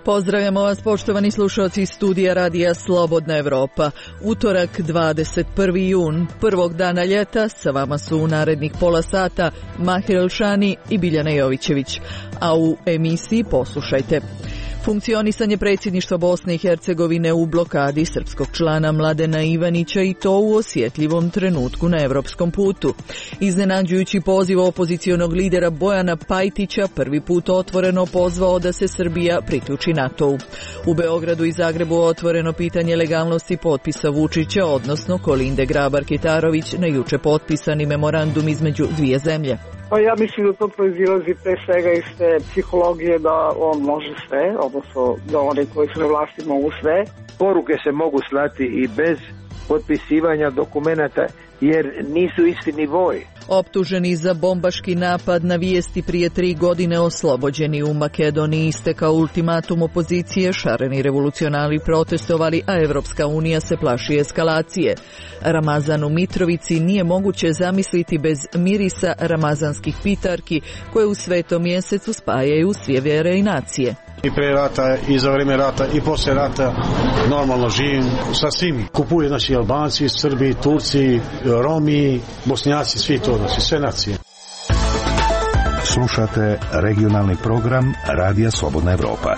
Pozdravljamo vas, poštovani slušalci iz studija Radija Slobodna Evropa. Utorak, 21. jun, prvog dana ljeta, sa vama su u narednih pola sata Mahir Elšani i Biljana Jovićević. A u emisiji poslušajte. Funkcionisanje predsjedništva Bosne i Hercegovine u blokadi srpskog člana Mladena Ivanića i to u osjetljivom trenutku na evropskom putu. Iznenađujući poziv opozicionog lidera Bojana Pajtića prvi put otvoreno pozvao da se Srbija priključi NATO-u. U Beogradu i Zagrebu otvoreno pitanje legalnosti potpisa Vučića, odnosno Kolinde Grabar-Kitarović na juče potpisani memorandum između dvije zemlje. Pa ja mislim da to proizilazi pre svega iz te psihologije da on može sve, odnosno da oni koji su na vlasti mogu sve. Poruke se mogu slati i bez potpisivanja dokumenata jer nisu isti nivoi. Optuženi za bombaški napad na Vijesti prije 3 godine oslobođeni u Makedoniji istekao ultimatum opozicije, šareni revolucionari protestovali, a Evropska unija se plaši eskalacije. Ramazan u Mitrovici nije moguće zamisliti bez mirisa ramazanskih pitarki koje u svetom mjesecu spajaju sve vjere i nacije. I pre rata, i za vrijeme rata, i poslije rata normalno živim sa svim. Kupuju naši Albanci, Srbi, Turci, Romi, Bosnjaci, svi to, znači sve nacije. Slušate regionalni program Radija Slobodna Evropa.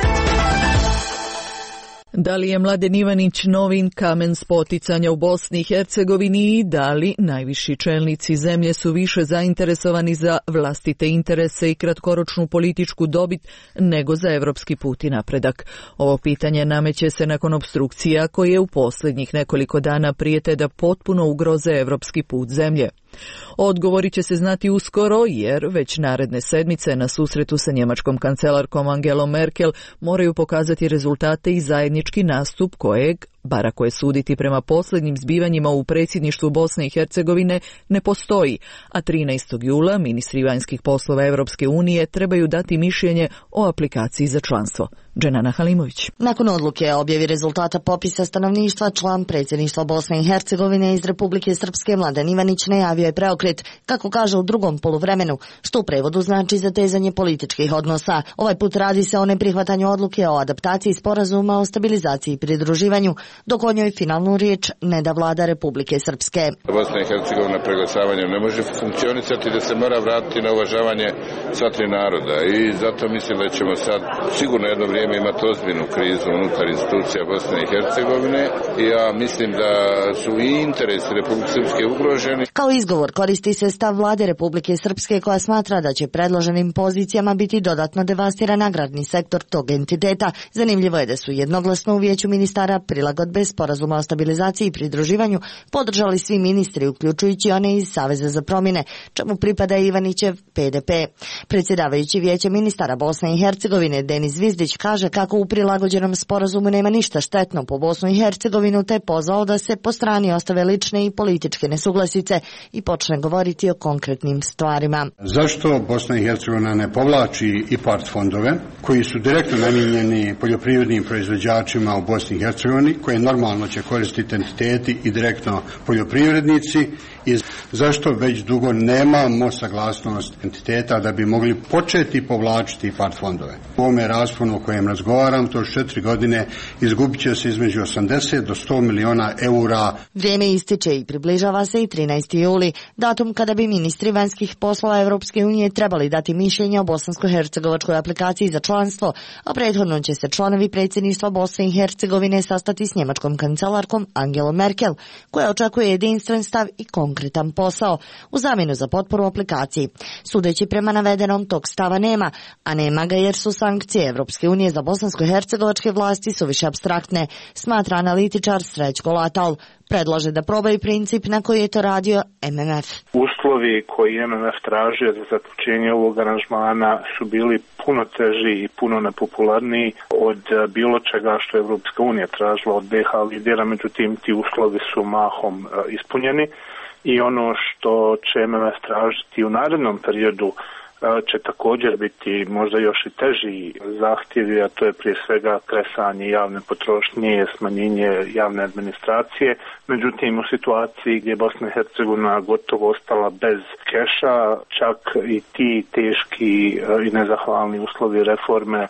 Da li je Mladen Ivanić novin kamen spoticanja u Bosni i Hercegovini i da li najviši čelnici zemlje su više zainteresovani za vlastite interese i kratkoročnu političku dobit nego za evropski put i napredak? Ovo pitanje nameće se nakon opstrukcija koje u posljednjih nekoliko dana prijete da potpuno ugroze evropski put zemlje. Odgovori će se znati uskoro jer već naredne sedmice na susretu sa njemačkom kancelarkom Angelom Merkel moraju pokazati rezultate i zajednički nastup kojeg, bar ako je suditi prema posljednjim zbivanjima u predsjedništvu Bosne i Hercegovine, ne postoji, a 13. jula ministri vanjskih poslova Europske unije trebaju dati mišljenje o aplikaciji za članstvo. Dženana Halimović. Nakon odluke o objavi rezultata popisa stanovništva, član predsjedništva Bosne i Hercegovine iz Republike Srpske Mladen Ivanić najavio je preokret, kako kaže u drugom poluvremenu, što u prevodu znači zatezanje političkih odnosa. Ovaj put radi se o neprihvatanju odluke o adaptaciji sporazuma o stabilizaciji i pridruživanju, dok o njoj finalnu riječ ne da vlada Republike Srpske. Bosna i Hercegovina preglasavanjem ne može funkcionisati, da se mora vratiti na uvažavanje sva tri naroda i zato mislim da ćemo sad sigurno jedno vrijeme imati ozbiljnu krizu unutar institucija Bosne i Hercegovine i ja mislim da su i interesi Republike Srpske ugroženi. Kao izgovor koristi se stav vlade Republike Srpske koja smatra da će predloženim pozicijama biti dodatno devastiran agrarni sektor tog entiteta. Zanimljivo je da su jednoglasno u Vijeću ministara prilagodbe sporazuma o stabilizaciji i pridruživanju podržali svi ministri, uključujući one iz Saveza za promjene, čemu pripada Ivanićev PDP. Predsjedavajući Vijeće ministara Bosne i Hercegovine Denis Zvizdić kaže kako u prilagođenom sporazumu nema ništa štetno po Bosnu i Hercegovinu, te pozvao da se po strani ostave lične i političke nesuglasice i počne govoriti o konkretnim stvarima. Zašto Bosna i Hercegovina ne povlači IPARD fondove koji su direktno namijenjeni poljoprivrednim proizvođačima u Bosni i Hercegovini, koje normalno će koristiti entiteti i direktno poljoprivrednici, i zašto već dugo nemamo saglasnost entiteta da bi mogli početi povlačiti IPARD fondove. U ovome rasponu o kojem razgovaram, to 4 godine izgubit će se između 80 do 100 miliona eura. Vrijeme ističe i približava se i 13. juli, datum kada bi ministri vanjskih poslova Europske unije trebali dati mišljenje o bosansko-hercegovačkoj aplikaciji za članstvo, a prethodno će se članovi predsjedništva Bosne i Hercegovine sastati s njemačkom kancelarkom Angelom Merkel, koja očekuje jedinstven stav i konkretan posao u zamjenu za potporu aplikaciji. Sudeći prema navedenom, tog stava nema, a nema ga jer su sankcije Evropske unije za bosansko-hercegovačke vlasti suviše apstraktne, smatra analitičar Srećko Latal. Predlaže da probaju princip na koji je to radio MMF. Uslovi koji MMF tražio za zaključenje ovog aranžmana su bili puno teži i puno nepopularniji od bilo čega što je Evropska unija tražila od BiH lidera, međutim ti uslovi su mahom ispunjeni i ono što će MMF tražiti u narednom periodu će također biti možda još i teži zahtjevi, a to je prije svega kresanje javne potrošnje, smanjenje javne administracije. Međutim, u situaciji gdje je Bosna i Hercegovina gotovo ostala bez keša, čak i ti teški i nezahvalni uslovi reforme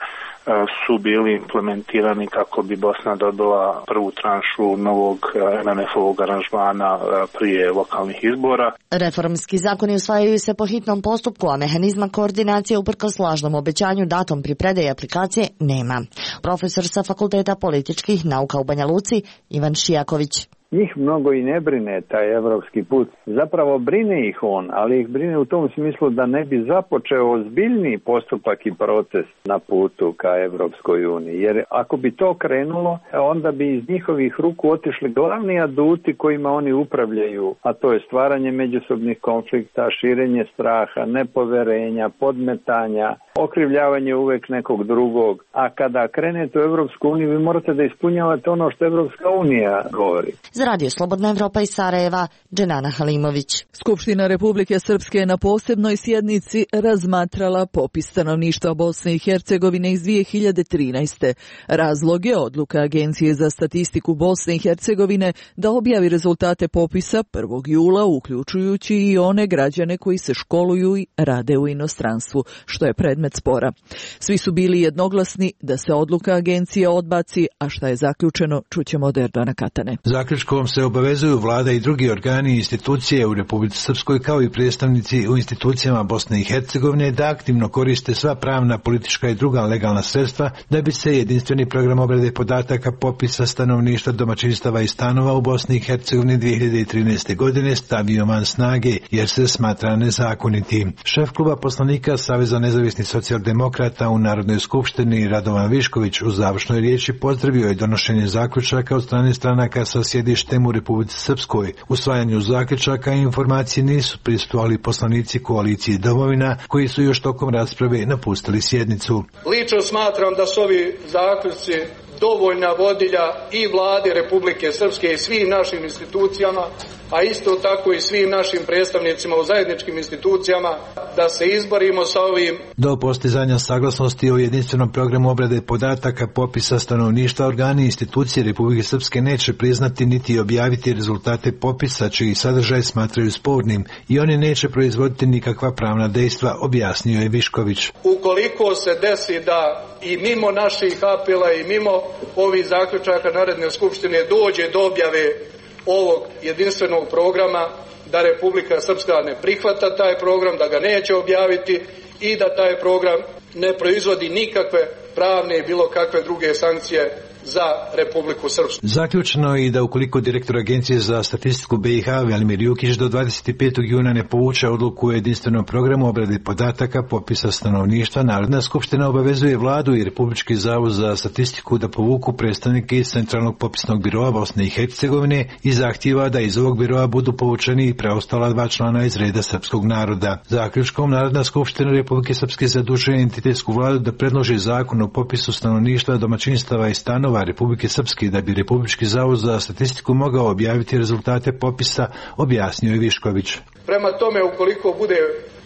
su bili implementirani kako bi Bosna dobila prvu tranšu novog MMF-ovog aranžmana prije lokalnih izbora. Reformski zakoni usvajaju se po hitnom postupku, a mehanizma koordinacije uprkos lažnom obećanju datom pri predaji aplikacije nema. Profesor sa Fakulteta političkih nauka u Banja Luci, Ivan Šijaković. Njih mnogo i ne brine taj evropski put. Zapravo brine ih on, ali ih brine u tom smislu da ne bi započeo ozbiljniji postupak i proces na putu ka Evropskoj uniji. Jer ako bi to krenulo, onda bi iz njihovih ruku otišli glavni aduti kojima oni upravljaju, a to je stvaranje međusobnih konflikta, širenje straha, nepoverenja, podmetanja, okrivljavanje uvek nekog drugog. A kada krenete u Evropsku uniju, vi morate da ispunjavate ono što Evropska unija govori. Za Radio Slobodna Evropa iz Sarajeva, Dženana Halimović. Skupština Republike Srpske je na posebnoj sjednici razmatrala popis stanovništva Bosne i Hercegovine iz 2013. Razlog je odluka Agencije za statistiku Bosne i Hercegovine da objavi rezultate popisa 1. jula, uključujući i one građane koji se školuju i rade u inostranstvu, što je predmet spora. Svi su bili jednoglasni da se odluka agencije odbaci, a šta je zaključeno, čućemo od Erdogana Katane. Zaključkom se obavezuju vlada i drugi organi i institucije u Republici Srpskoj kao i predstavnici u institucijama Bosne i Hercegovine da aktivno koriste sva pravna, politička i druga legalna sredstva da bi se jedinstveni program obrade podataka popisa stanovništva, domaćinstava i stanova u Bosni i Hercegovini 2013. godine stavio van snage jer se smatra nezakoniti. Šef kluba poslanika Saveza nezavisnih socijaldemokrata u Narodnoj skupštini Radovan Višković u završnoj riječi pozdravio je donošenje zaključaka od strane stranaka sa sjedištem u Republici Srpskoj. Usvajanju zaključaka i informacije nisu prisustvovali poslanici koalicije Domovina koji su još tokom rasprave napustili sjednicu. Lično smatram da su ovi zaključci dovoljna vodilja i vlade Republike Srpske i svim našim institucijama, a isto tako i svim našim predstavnicima u zajedničkim institucijama da se izborimo sa ovim. Do postizanja saglasnosti o jedinstvenom programu obrade podataka popisa stanovništva organi i institucije Republike Srpske neće priznati niti objaviti rezultate popisa čiji sadržaj smatraju spornim i oni neće proizvoditi nikakva pravna dejstva, objasnio je Višković. Ukoliko se desi da i mimo naših apela i mimo ovih zaključaka Narodne skupštine dođe do objave ovog jedinstvenog programa, da Republika Srpska ne prihvata taj program, da ga neće objaviti i da taj program ne proizvodi nikakve pravne i bilo kakve druge sankcije za Republiku Srpsku. Zaključeno je i da ukoliko direktor Agencije za statistiku BiH Velimir Jukić do 25. juna ne povuče odluku o jedinstvenom programu obrade podataka popisa stanovništva, Narodna skupština obavezuje vladu i Republički zavod za statistiku da povuku predstavnike iz Centralnog popisnog biroa Bosne i Hercegovine i zahtijeva da iz ovog biroa budu povučeni i preostala 2 člana iz reda srpskog naroda. Zaključkom Narodna skupština Republike Srpske zadužuje entitetsku vladu da predloži zakon o popisu stanovništva, domaćinstava i stanova Republike Srpske da bi Republički zavod za statistiku mogao objaviti rezultate popisa, objasnio je Višković. Prema tome, ukoliko bude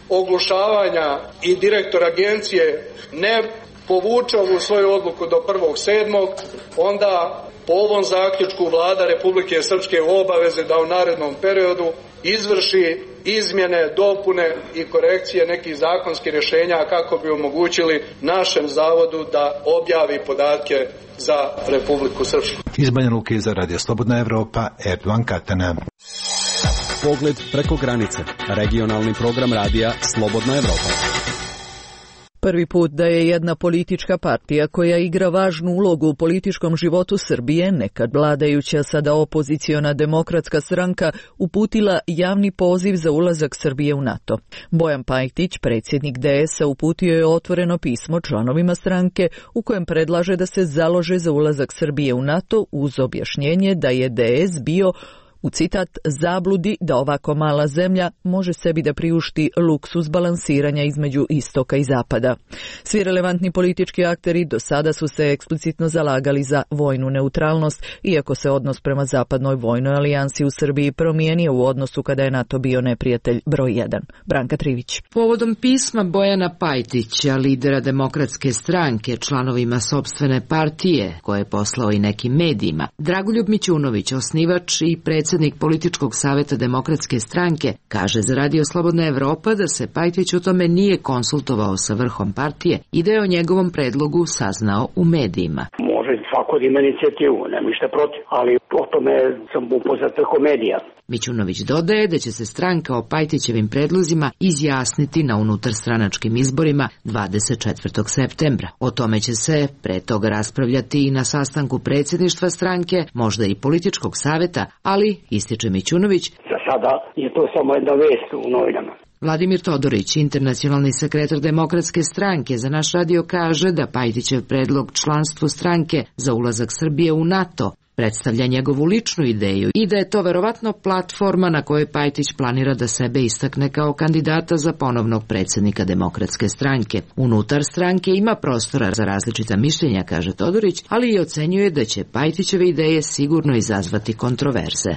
oglušavanja i direktor agencije ne povuče ovu svoju odluku do 1.7. onda po ovom zaključku vlada Republike Srpske obaveze da u narednom periodu izvrši izmjene, dopune i korekcije nekih zakonskih rješenja kako bi omogućili našem zavodu da objavi podatke za Republiku Srpsku. Iz Banja Luke za Radio Slobodna Evropa, Erdogan Katana. Pogled preko granice. Regionalni program radija Slobodna Evropa. Prvi put da je jedna politička partija koja igra važnu ulogu u političkom životu Srbije, nekad vladajuća, sada opoziciona Demokratska stranka, uputila javni poziv za ulazak Srbije u NATO. Bojan Pajtić, predsjednik DS-a, uputio je otvoreno pismo članovima stranke u kojem predlaže da se založe za ulazak Srbije u NATO uz objašnjenje da je DS bio u citat zabludi da ovako mala zemlja može sebi da priušti luksuz balansiranja između istoka i zapada. Svi relevantni politički akteri do sada su se eksplicitno zalagali za vojnu neutralnost, iako se odnos prema zapadnoj vojnoj alijansi u Srbiji promijenio u odnosu kada je NATO bio neprijatelj broj 1. Branka Trivić. Povodom pisma Bojana Pajtića, lidera Demokratske stranke, članovima sopstvene partije, koje je poslao i nekim medijima, Dragoljub Mićunović, osnivač i predsjednik predsjednik političkog saveta Demokratske stranke, kaže za Radio Slobodna Evropa da se Pajtić o tome nije konsultovao sa vrhom partije i da je o njegovom predlogu saznao u medijima. Može svako da ima inicijativu, nema ništa protiv, ali o tome sam upoznat preko medija. Mićunović dodaje da će se stranka o Pajtićevim predlozima izjasniti na unutarstranačkim izborima 24. septembra. O tome će se pre toga raspravljati i na sastanku predsjedništva stranke, možda i političkog saveta, ali, ističe Mićunović, za sada je to samo jedna vest u novinama. Vladimir Todorić, internacionalni sekretar Demokratske stranke, za naš radio kaže da Pajtićev predlog članstvu stranke za ulazak Srbije u NATO predstavlja njegovu ličnu ideju i da je to verovatno platforma na kojoj Pajtić planira da sebe istakne kao kandidata za ponovnog predsjednika Demokratske stranke. Unutar stranke ima prostora za različita mišljenja, kaže Todorić, ali i ocenjuje da će Pajtićeve ideje sigurno izazvati kontroverze.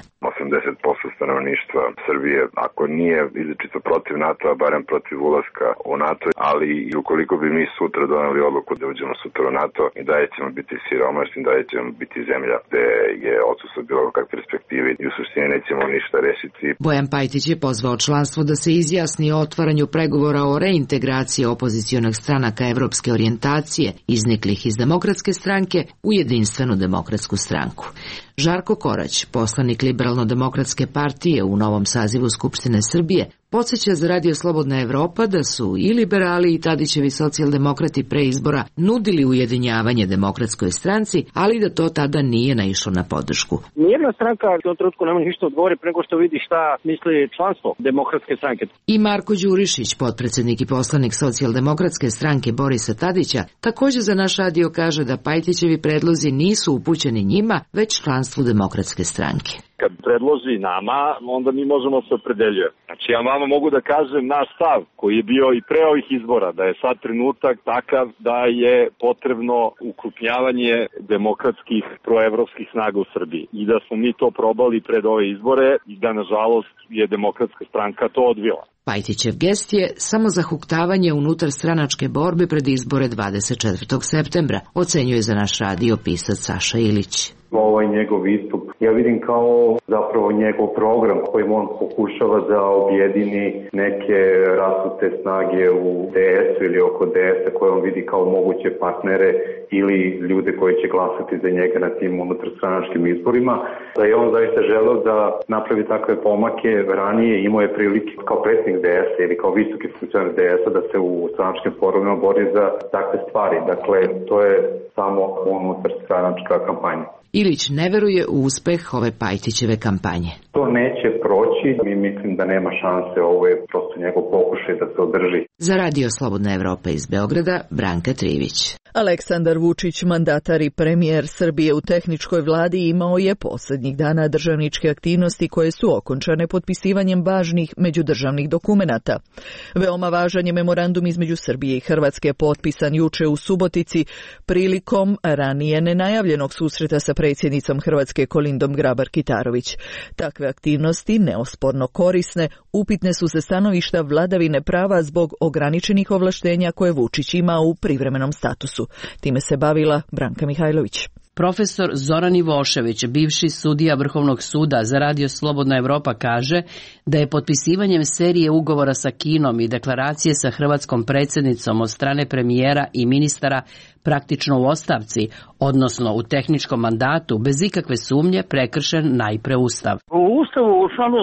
80% stanovništva Srbije, ako nije izričito protiv NATO-a, barem protiv ulaska u NATO, ali i ukoliko bi mi sutra doneli odluku da uđemo sutra u NATO, i dalje ćemo biti siromašni, i dalje ćemo biti zemlja gde je odsustvo bilo kakve perspektive i u suštini nećemo ništa rešiti. Bojan Pajtić je pozvao članstvo da se izjasni o otvaranju pregovora o reintegraciji opozicionih stranaka evropske orijentacije, izniklih iz Demokratske stranke u jedinstvenu Demokratsku stranku. Žarko Korać, poslanik Liberalno-demokratske partije u novom sazivu Skupštine Srbije, podsjeća za Radio Slobodna Evropa da su i liberali i Tadićevi socijaldemokrati pre izbora nudili ujedinjavanje Demokratskoj stranci, ali da to tada nije naišlo na podršku. Nijedna stranka u tom trenutku nema ništa odgovori preko što vidi šta misli članstvo Demokratske stranke. I Marko Đurišić, potpredsednik i poslanik socijaldemokratske stranke Borisa Tadića, također za naš radio kaže da Pajtićevi predlozi nisu upućeni njima, već članstvu Demokratske stranke. Kad predloži nama, onda mi možemo se opredeljujemo. Znači ja vama mogu da kažem naš stav koji je bio i pre ovih izbora, da je sad trenutak takav da je potrebno ukrupnjavanje demokratskih proevropskih snaga u Srbiji. I da smo mi to probali pred ove izbore i da nažalost je Demokratska stranka to odbila. Pajtićev gest je samo zahuktavanje unutar stranačke borbe pred izbore 24. septembra, ocenjuje za naš radio pisac Saša Ilić. Ovaj njegov istup ja vidim kao zapravo njegov program kojim on pokušava da objedini neke rasute snage u DS-u ili oko DS-a koje on vidi kao moguće partnere ili ljude koji će glasati za njega na tim unutarstranačkim izborima. Da je on zaista želeo da napravi takve pomake ranije, imao je prilike kao predsjednik DS-a ili kao visoki funkcioner DS-a da se u stranačkim forumima bori za takve stvari. Dakle, to je samo unutarstranačka kampanja. Ilić ne veruje u uspeh ove Pajtićeve kampanje. To neće proći, mi mislim da nema šanse, ovo je prosto njegov pokušaj da se održi. Za Radio Slobodna Evropa iz Beograda, Branka Trivić. Aleksandar Vučić, mandatar i premijer Srbije u tehničkoj vladi, imao je posljednjih dana državničke aktivnosti koje su okončane potpisivanjem važnih međudržavnih dokumenata. Veoma važan je memorandum između Srbije i Hrvatske potpisan juče u Subotici prilikom ranije nenajavljenog susreta sa predsjednicom Hrvatske Kolindom Grabar-Kitarović. Takve aktivnosti, neosporno korisne, upitne su se stanovišta vladavine prava zbog ograničenih ovlaštenja koje Vučić ima u privremenom statusu. Time se bavila Branka Mihajlović. Profesor Zoran Ivošević, bivši sudija Vrhovnog suda za Radio Slobodna Evropa, kaže da je potpisivanjem serije ugovora sa Kinom i deklaracije sa hrvatskom predsjednicom od strane premijera i ministara praktično u ostavci, odnosno u tehničkom mandatu, bez ikakve sumnje prekršen najpre Ustav. U Ustavu u članu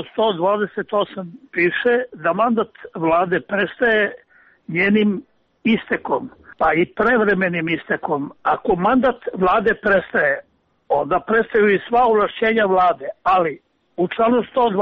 128 piše da mandat vlade prestaje njenim istekom, pa i prevremenim istekom. Ako mandat vlade prestaje, onda prestaju i sva ovlašćenja vlade, ali u članu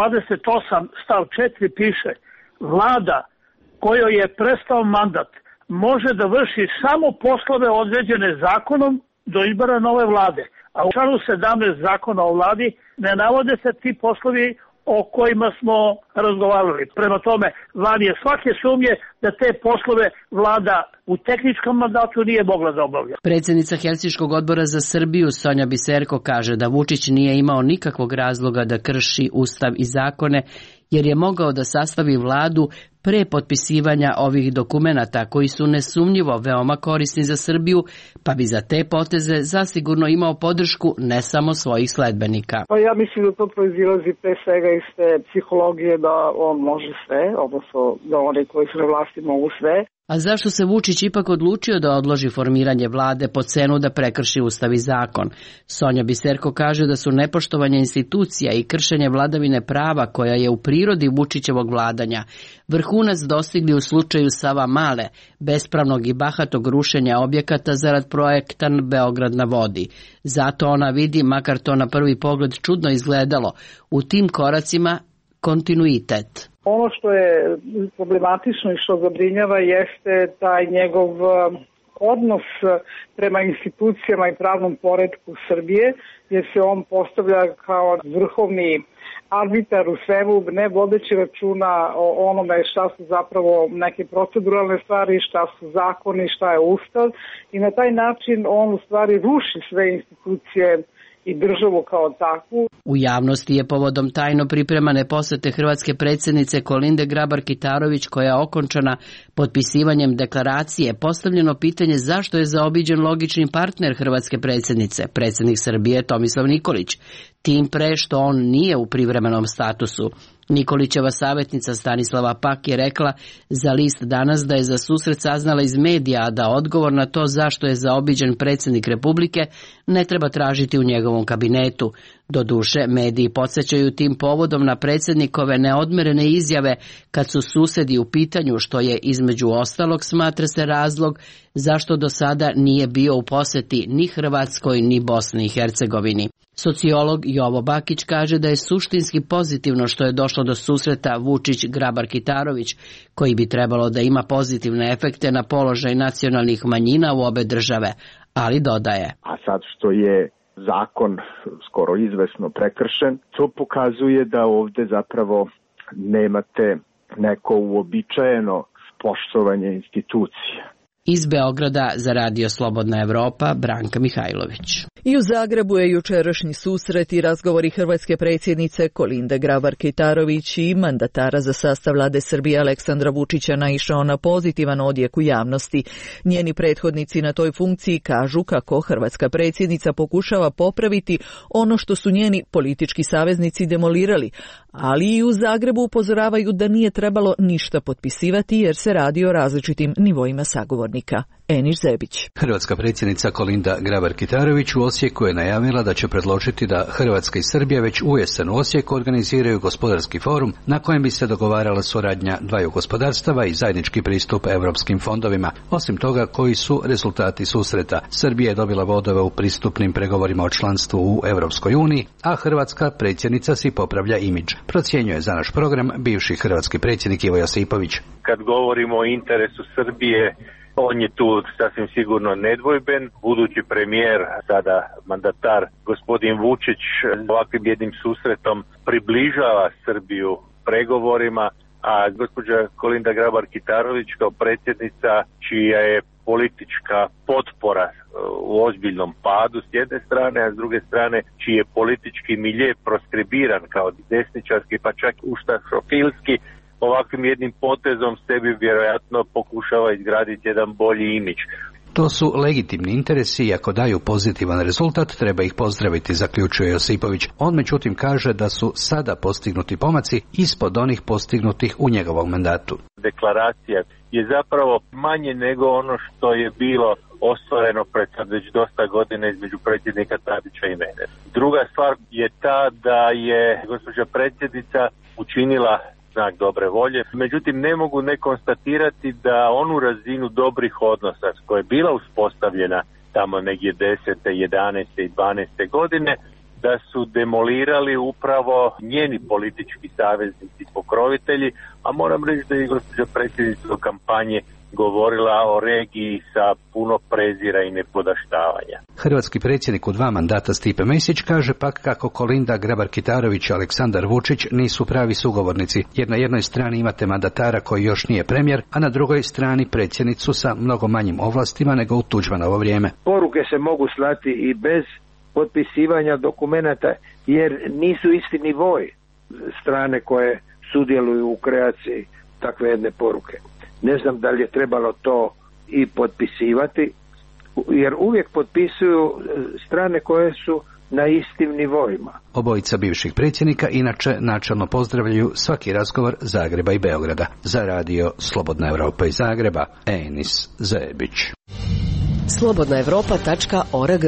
128 stav 4 piše vlada kojoj je prestao mandat može da vrši samo poslove određene zakonom do izbora nove vlade. A u članu 17 zakona o vladi ne navode se ti poslovi o kojima smo razgovarali. Prema tome, van je svake sumnje da te poslove vlada u tehničkom mandatu nije mogla da obavlja. Predsjednica Helsinškog odbora za Srbiju Sonja Biserko kaže da Vučić nije imao nikakvog razloga da krši Ustav i zakone jer je mogao da sastavi vladu pre potpisivanja ovih dokumenata koji su nesumnjivo veoma korisni za Srbiju, pa bi za te poteze zasigurno imao podršku ne samo svojih sledbenika. Pa ja mislim da to proizilazi pre svega iz te psihologije da on može sve, odnosno da oni koji su na vlasti mogu sve. A zašto se Vučić ipak odlučio da odloži formiranje vlade po cenu da prekrši ustav i zakon? Sonja Biserko kaže da su nepoštovanje institucija i kršenje vladavine prava koja je u prirodi Vučićevog vladanja vrhunac dostigli u slučaju Savamale, bespravnog i bahatog rušenja objekata zarad projekta Beograd na vodi. Zato ona vidi, makar to na prvi pogled čudno izgledalo, u tim koracima kontinuitet. Ono što je problematično i što zabrinjava jeste taj njegov odnos prema institucijama i pravnom poretku Srbije, jer se on postavlja kao vrhovni arbitar u svemu, ne vodeći računa o onome šta su zapravo neke proceduralne stvari, šta su zakoni, šta je ustav, i na taj način on u stvari ruši sve institucije i državu kao takvu. U javnosti je povodom tajno pripremane posete hrvatske predsjednice Kolinde Grabar-Kitarović, koja je okončana potpisivanjem deklaracije, postavljeno pitanje zašto je zaobiđen logični partner hrvatske predsjednice, predsjednik Srbije Tomislav Nikolić, tim pre što on nije u privremenom statusu. Nikolićeva savjetnica Stanislava Pak je rekla za list Danas da je za susret saznala iz medija, a da odgovor na to zašto je zaobiđen predsjednik Republike ne treba tražiti u njegovom kabinetu. Doduše, mediji podsjećaju tim povodom na predsjednikove neodmerene izjave kad su susedi u pitanju, što je između ostalog smatra se razlog zašto do sada nije bio u posjeti ni Hrvatskoj ni Bosni i Hercegovini. Sociolog Jovo Bakić kaže da je suštinski pozitivno što je došlo do susreta Vučić-Grabar-Kitarović, koji bi trebalo da ima pozitivne efekte na položaj nacionalnih manjina u obe države, ali dodaje. A sad što je zakon skoro izvesno prekršen, to pokazuje da ovde zapravo nemate neko uobičajeno poštovanje institucija. Iz Beograda za Radio Slobodna Evropa, Branka Mihajlović. I u Zagrebu je jučerašnji susret i razgovori hrvatske predsjednice Kolinde Grabar-Kitarović i mandatara za sastav vlade Srbije Aleksandra Vučića naišao na pozitivan odjek u javnosti. Njeni prethodnici na toj funkciji kažu kako hrvatska predsjednica pokušava popraviti ono što su njeni politički saveznici demolirali, ali i u Zagrebu upozoravaju da nije trebalo ništa potpisivati jer se radi o različitim nivoima sagovornika. Eniš Zebić. Hrvatska predsjednica Kolinda Grabar-Kitarović u Osijeku je najavila da će predložiti da Hrvatska i Srbija već u jesen u Osijeku organiziraju gospodarski forum na kojem bi se dogovarala suradnja dvaju gospodarstava i zajednički pristup europskim fondovima. Osim toga, koji su rezultati susreta? Srbija je dobila vodove u pristupnim pregovorima o članstvu u Europskoj uniji, a hrvatska predsjednica si popravlja imidž. Procjenjuje za naš program bivši hrvatski predsjednik Ivo Josipović. Kad govorimo o interesu Srbije, on je tu sasvim sigurno nedvojben. Budući premijer, sada mandatar gospodin Vučić, ovakvim jednim susretom približava Srbiju pregovorima, a gospođa Kolinda Grabar-Kitarović kao predsjednica, čija je politička potpora u ozbiljnom padu s jedne strane, a s druge strane čiji je politički milje proskribiran kao desničarski, pa čak ustašofilski, ovakvim jednim potezom sebi vjerojatno pokušava izgraditi jedan bolji imidž. To su legitimni interesi i ako daju pozitivan rezultat, treba ih pozdraviti, zaključuje Josipović. On međutim kaže da su sada postignuti pomaci ispod onih postignutih u njegovom mandatu. Deklaracija je zapravo manje nego ono što je bilo ostvareno pred sad već dosta godina između predsjednika Tadića i mene. Druga stvar je ta da je gospođa predsjednica učinila znak dobre volje. Međutim, ne mogu ne konstatirati da onu razinu dobrih odnosa koja je bila uspostavljena tamo negdje 10., 11. i 12. godine, da su demolirali upravo njeni politički saveznici, pokrovitelji, a moram reći da je gospođa predsjednica u kampanje govorila o regiji sa puno prezira i nepodaštavanja. Hrvatski predsjednik u 2 mandata Stipe Mesić kaže pak kako Kolinda Grabar-Kitarović i Aleksandar Vučić nisu pravi sugovornici, jer na jednoj strani imate mandatara koji još nije premijer, a na drugoj strani predsjednicu sa mnogo manjim ovlastima nego u Tuđmanovo vrijeme. Poruke se mogu slati i bez potpisivanja dokumenata jer nisu isti nivoj strane koje sudjeluju u kreaciji takve jedne poruke. Ne znam da li je trebalo to i potpisivati, jer uvijek potpisuju strane koje su na istim nivoima. Obojica bivših predsjednika inače načelno pozdravljaju svaki razgovor Zagreba i Beograda. Za radio Slobodna Evropa iz Zagreba, Enis Zebić. slobodnaevropa.org.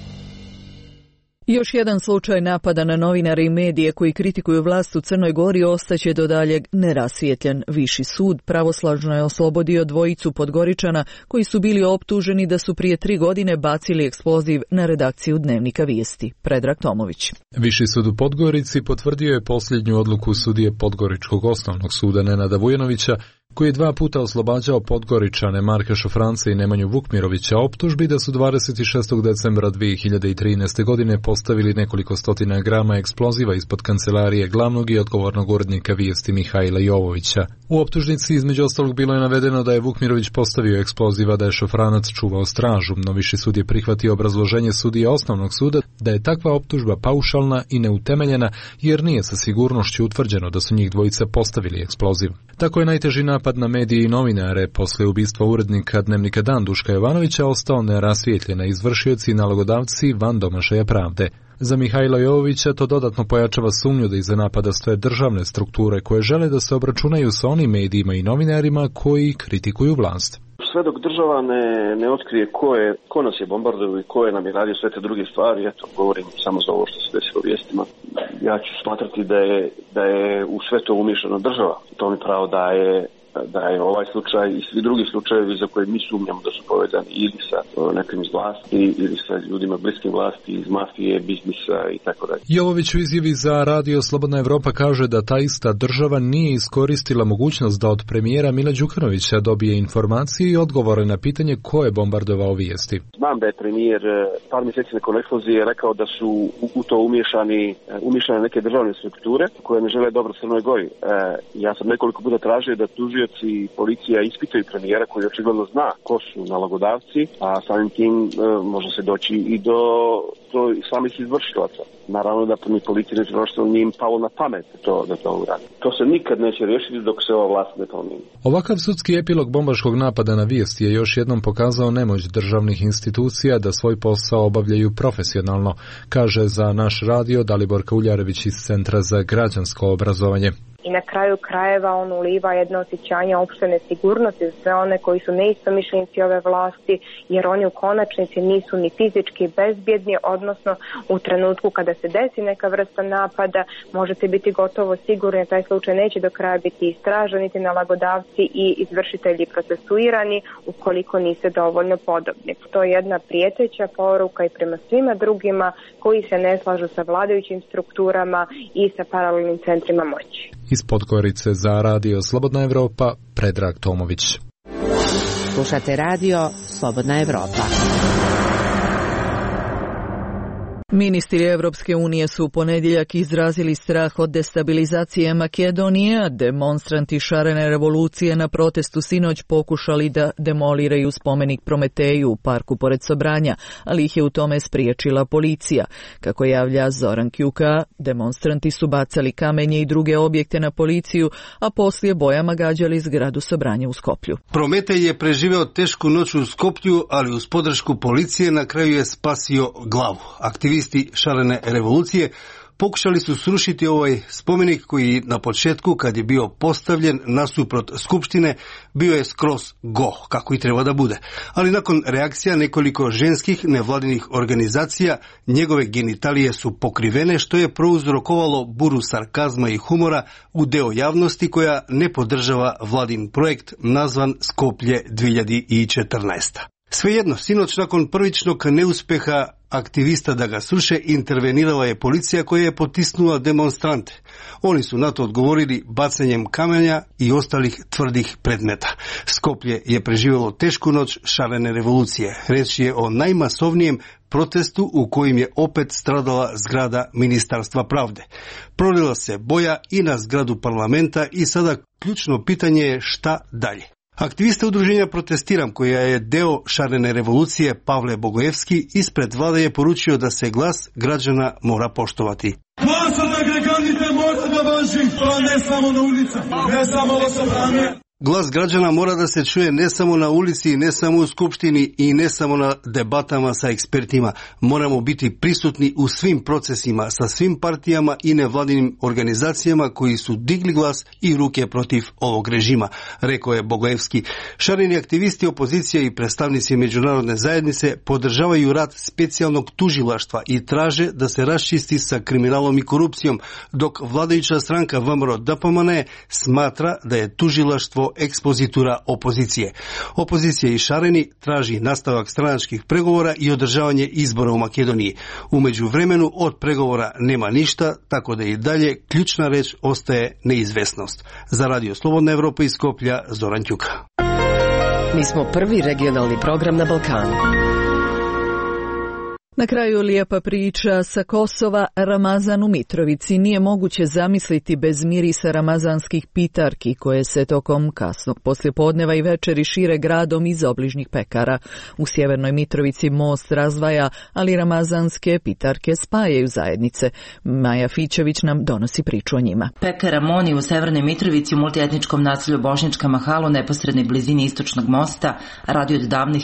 Još jedan slučaj napada na novinare i medije koji kritikuju vlast u Crnoj Gori ostaće do daljeg nerasvijetljen. Viši sud pravosnažno je oslobodio dvojicu Podgoričana koji su bili optuženi da su prije 3 godine bacili eksploziv na redakciju Dnevnika Vijesti. Predrag Tomović. Viši sud u Podgorici potvrdio je posljednju odluku sudije Podgoričkog osnovnog suda Nenada Vujanovića, koji je 2 puta oslobađao Podgoričane Marka Šofranca i Nemanju Vukmirovića optužbi da su 26. decembra 2013. godine postavili nekoliko stotina grama eksploziva ispod kancelarije glavnog i odgovornog urednika Vijesti Mihajla Jovovića. U optužnici između ostalog bilo je navedeno da je Vukmirović postavio eksploziva, da je Šofranac čuvao stražu, no Viši sud je prihvatio obrazloženje sudije osnovnog suda da je takva optužba paušalna i neutemeljena jer nije sa sigurnošću utvrđeno da su njih dvojica postavili eksploziv. Tako je najteži napad na medije i novinare posle ubistva urednika Dnevnika Dan Duška Jovanovića ostao nerasvijetljena izvršioci i nalogodavci van domašaja pravde. Za Mihajla Jovovića to dodatno pojačava sumnju da iza napada stoje državne strukture koje žele da se obračunaju sa onim medijima i novinarima koji kritikuju vlast. Sve dok država ne otkrije ko nas je bombardovao i ko je nam je radio sve te druge stvari, eto, govorim samo za ovo što se desilo u vijestima, ja ću smatrati da je u sve to umiješana država. To mi pravo da je ovaj slučaj i svi drugi slučajevi za koje mi sumnjamo da su povezani ili sa nekim iz vlasti ili sa ljudima bliskim vlasti, iz mafije, biznisa i tako dalje. Jovović u izjavi za radio Slobodna Evropa kaže da ta ista država nije iskoristila mogućnost da od premijera Mila Đukanovića dobije informacije i odgovore na pitanje ko je bombardovao Vijesti. Znam da je premijer par mjeseci nakon eksplozije rekao da su u to umiješane neke državne strukture koje ne žele dobro Crnoj Gori. Ja sam nekoliko puta tražio da tužioci i policija ispitaju premijera koji očigledno zna ko su nalogodavci, a samim tim može se doći i do samih izvršilaca. Naravno da ni policija nije im palo na pamet da to uradi. To se nikad neće riješiti dok se ova vlast ne promijeni. Ovakav sudski epilog bombaškog napada na Vijesti je još jednom pokazao nemoć državnih institucija da svoj posao obavljaju profesionalno, kaže za naš radio Dalibor Kauljarević iz Centra za građansko obrazovanje. I na kraju krajeva on uliva jedno osjećanje opšte nesigurnosti za sve one koji su neistomišljenici ove vlasti, jer oni u konačnici nisu ni fizički bezbjedni, odnosno u trenutku kada se desi neka vrsta napada možete biti gotovo sigurni da taj slučaj neće do kraja biti istražen, niti nalogodavci i izvršitelji procesuirani ukoliko niste dovoljno podobni. To je jedna prijeteća poruka i prema svima drugima koji se ne slažu sa vladajućim strukturama i sa paralelnim centrima moći. Iz Podgorice za radio Slobodna Evropa, Predrag Tomović. Slušate radio Slobodna Evropa. Ministri Evropske unije su u ponedjeljak izrazili strah od destabilizacije Makedonije, a demonstranti šarene revolucije na protestu sinoć pokušali da demoliraju spomenik Prometeju u parku pored Sobranja, ali ih je u tome spriječila policija. Kako javlja Zoran Kjuka, demonstranti su bacali kamenje i druge objekte na policiju, a poslije bojama gađali zgradu Sobranja u Skoplju. Prometej je preživeo tešku noć u Skoplju, ali uz podršku policije na kraju je spasio glavu. Aktivisti šarene revolucije pokušali su srušiti ovaj spomenik koji na početku, kad je bio postavljen nasuprot skupštine, bio je skroz go, kako i treba da bude. Ali nakon reakcija nekoliko ženskih nevladinih organizacija, njegove genitalije su pokrivene, što je prouzrokovalo buru sarkazma i humora u deo javnosti koja ne podržava vladin projekt nazvan Skoplje 2014. Svejedno, sinoć nakon prvičnog neuspeha aktivista da ga sruše, intervenirala je policija koja je potisnula demonstrante. Oni su na to odgovorili bacanjem kamenja i ostalih tvrdih predmeta. Skoplje je preživjelo tešku noć šarene revolucije. Reč je o najmasovnijem protestu u kojim je opet stradala zgrada Ministarstva pravde. Prolila se boja i na zgradu parlamenta i sada ključno pitanje je šta dalje. Aktivista udruženja Protestiram, koja je deo šarene revolucije, Pavle Bogojevski, ispred vlade je poručio da se glas građana mora poštovati. Glasom na građanite morate da tražim to ne samo na ulicama, ne samo da se brane. Glas građana mora da se čuje ne samo na ulici, ne samo u skupštini i ne samo na debatama sa ekspertima. Moramo biti prisutni u svim procesima, sa svim partijama i nevladinim organizacijama koji su digli glas i ruke protiv ovog režima, rekao je Bogojevski. Šareni aktivisti opozicije i predstavnici međunarodne zajednice podržavaju rad specijalnog tužilaštva i traže da se raščisti sa kriminalom i korupcijom, dok vladajuća stranka VMRO-DPMNE smatra da je tužilaštvo ekspozitura opozicije. Opozicija i Šareni traži nastavak stranačkih pregovora i održavanje izbora u Makedoniji. U međuvremenu od pregovora nema ništa, tako da i dalje ključna reč ostaje neizvesnost. Za Radio Slobodna Evropa iz Skoplja, Zoran Ćuka. Mi smo prvi regionalni program na Balkanu. Na kraju lijepa priča sa Kosova. Ramazan u Mitrovici nije moguće zamisliti bez mirisa ramazanskih pitarki koje se tokom kasnog poslijepodneva i večeri šire gradom iz obližnjih pekara. U sjevernoj Mitrovici most razdvaja, ali ramazanske pitarke spajaju zajednice. Maja Fićević nam donosi priču o njima. Pekara Moni u severnoj Mitrovici u multietničkom naselju Bošnjačka Mahala u neposrednoj blizini istočnog mosta radi od davne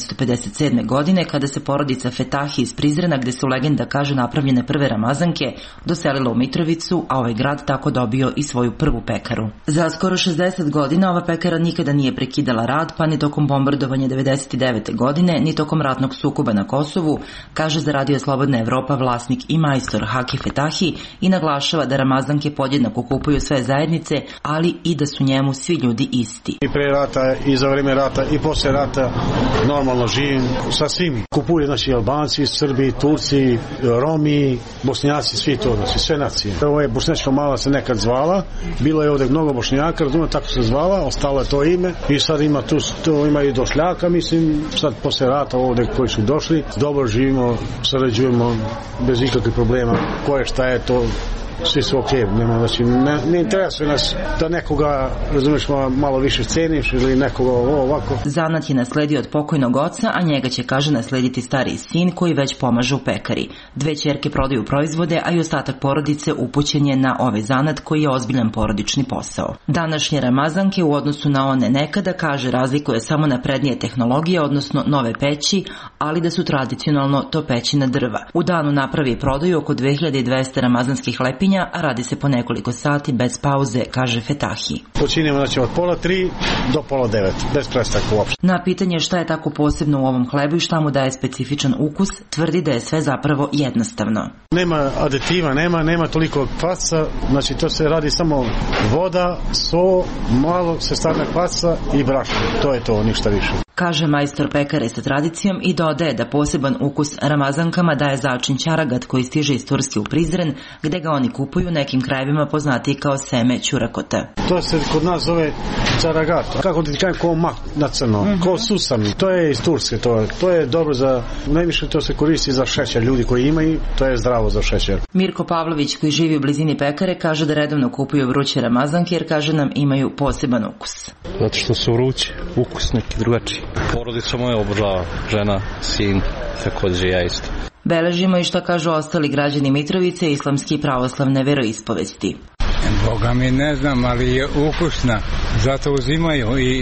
1957. godine kada se porodica Fetahi iz Prizrena, gde su legenda kaže napravljene prve ramazanke, doselila u Mitrovicu, a ovaj grad tako dobio i svoju prvu pekaru. Za skoro 60 godina ova pekara nikada nije prekidala rad, pa ni tokom bombardovanja 99. godine, ni tokom ratnog sukoba na Kosovu, kaže za Radio Slobodna Evropa vlasnik i majstor Haki Fetahi i naglašava da ramazanke podjednako kupuju sve zajednice, ali i da su njemu svi ljudi isti. I pre rata, i za vreme rata, i posle rata normalno živim sa svimi. Kupuju znači Albanci, Srbi, Turci, Romi, Bošnjaci, svi to, znači sve nacije. Ovo je Bošnjačka Mala se nekad zvala, bilo je ovdje mnogo Bošnjaka, razumijem, tako se zvala, ostalo je to ime i sad ima tu ima i Došljaka, mislim, sad posle rata ovdje koji su došli, dobro živimo, sarađujemo bez ikakvih problema, ko je šta je to, svi su ok, nema, znači, ne interesuje nas da nekoga, razumiješ, malo više ceniš ili nekoga ovako. Zanat je nasledio od pokojnog oca, a njega će, kaže, naslediti stariji sin koji već pomaže u pekari. Dve ćerke prodaju proizvode, a i ostatak porodice upućen je na ovaj zanat koji je ozbiljan porodični posao. Današnje ramazanke u odnosu na one nekada, kaže, razlikuje samo naprednije tehnologije, odnosno nove peći, ali da su tradicionalno to peći na drva. U danu napravi i prodaju oko 2200 ramazanskih lepinja, a radi se po nekoliko sati bez pauze, kaže Fetahi. Počinjemo znači od 8:30 do 8:30, bez prestanka uopšte. Na pitanje šta je tako posebno u ovom hlebu i šta mu daje specifičan ukus, tvrdi da je sve zapravo jednostavno. Nema aditiva, nema toliko kvaca, znači to se radi samo voda, so, malo se stavlja kvaca i brašno. To je to, ništa više. Kaže majstor pekare sa tradicijom i dodaje da poseban ukus ramazankama daje začin ćaragat koji stiže iz Turske u Prizren, gde ga oni kupuju nekim krajevima poznati kao seme ćurakota. To se kod nas zove ćaragat. Kako ti kažem, ko mak na crno, ko susami. To je iz Turske, to je dobro za, najviše to se koristi za šećer, ljudi koji imaju, to je zdravo za šećer. Mirko Pavlović koji živi u blizini pekare kaže da redovno kupuju vruće ramazanke jer kaže nam imaju poseban ukus. Zato što su vruće, ukus neki drugačiji. Porodica moja obožava, žena, sin, također ja isto. Beležimo i što kažu ostali građani Mitrovice islamski i pravoslavne veroispovesti. Boga mi ne znam, ali je ukusna, zato uzimaju i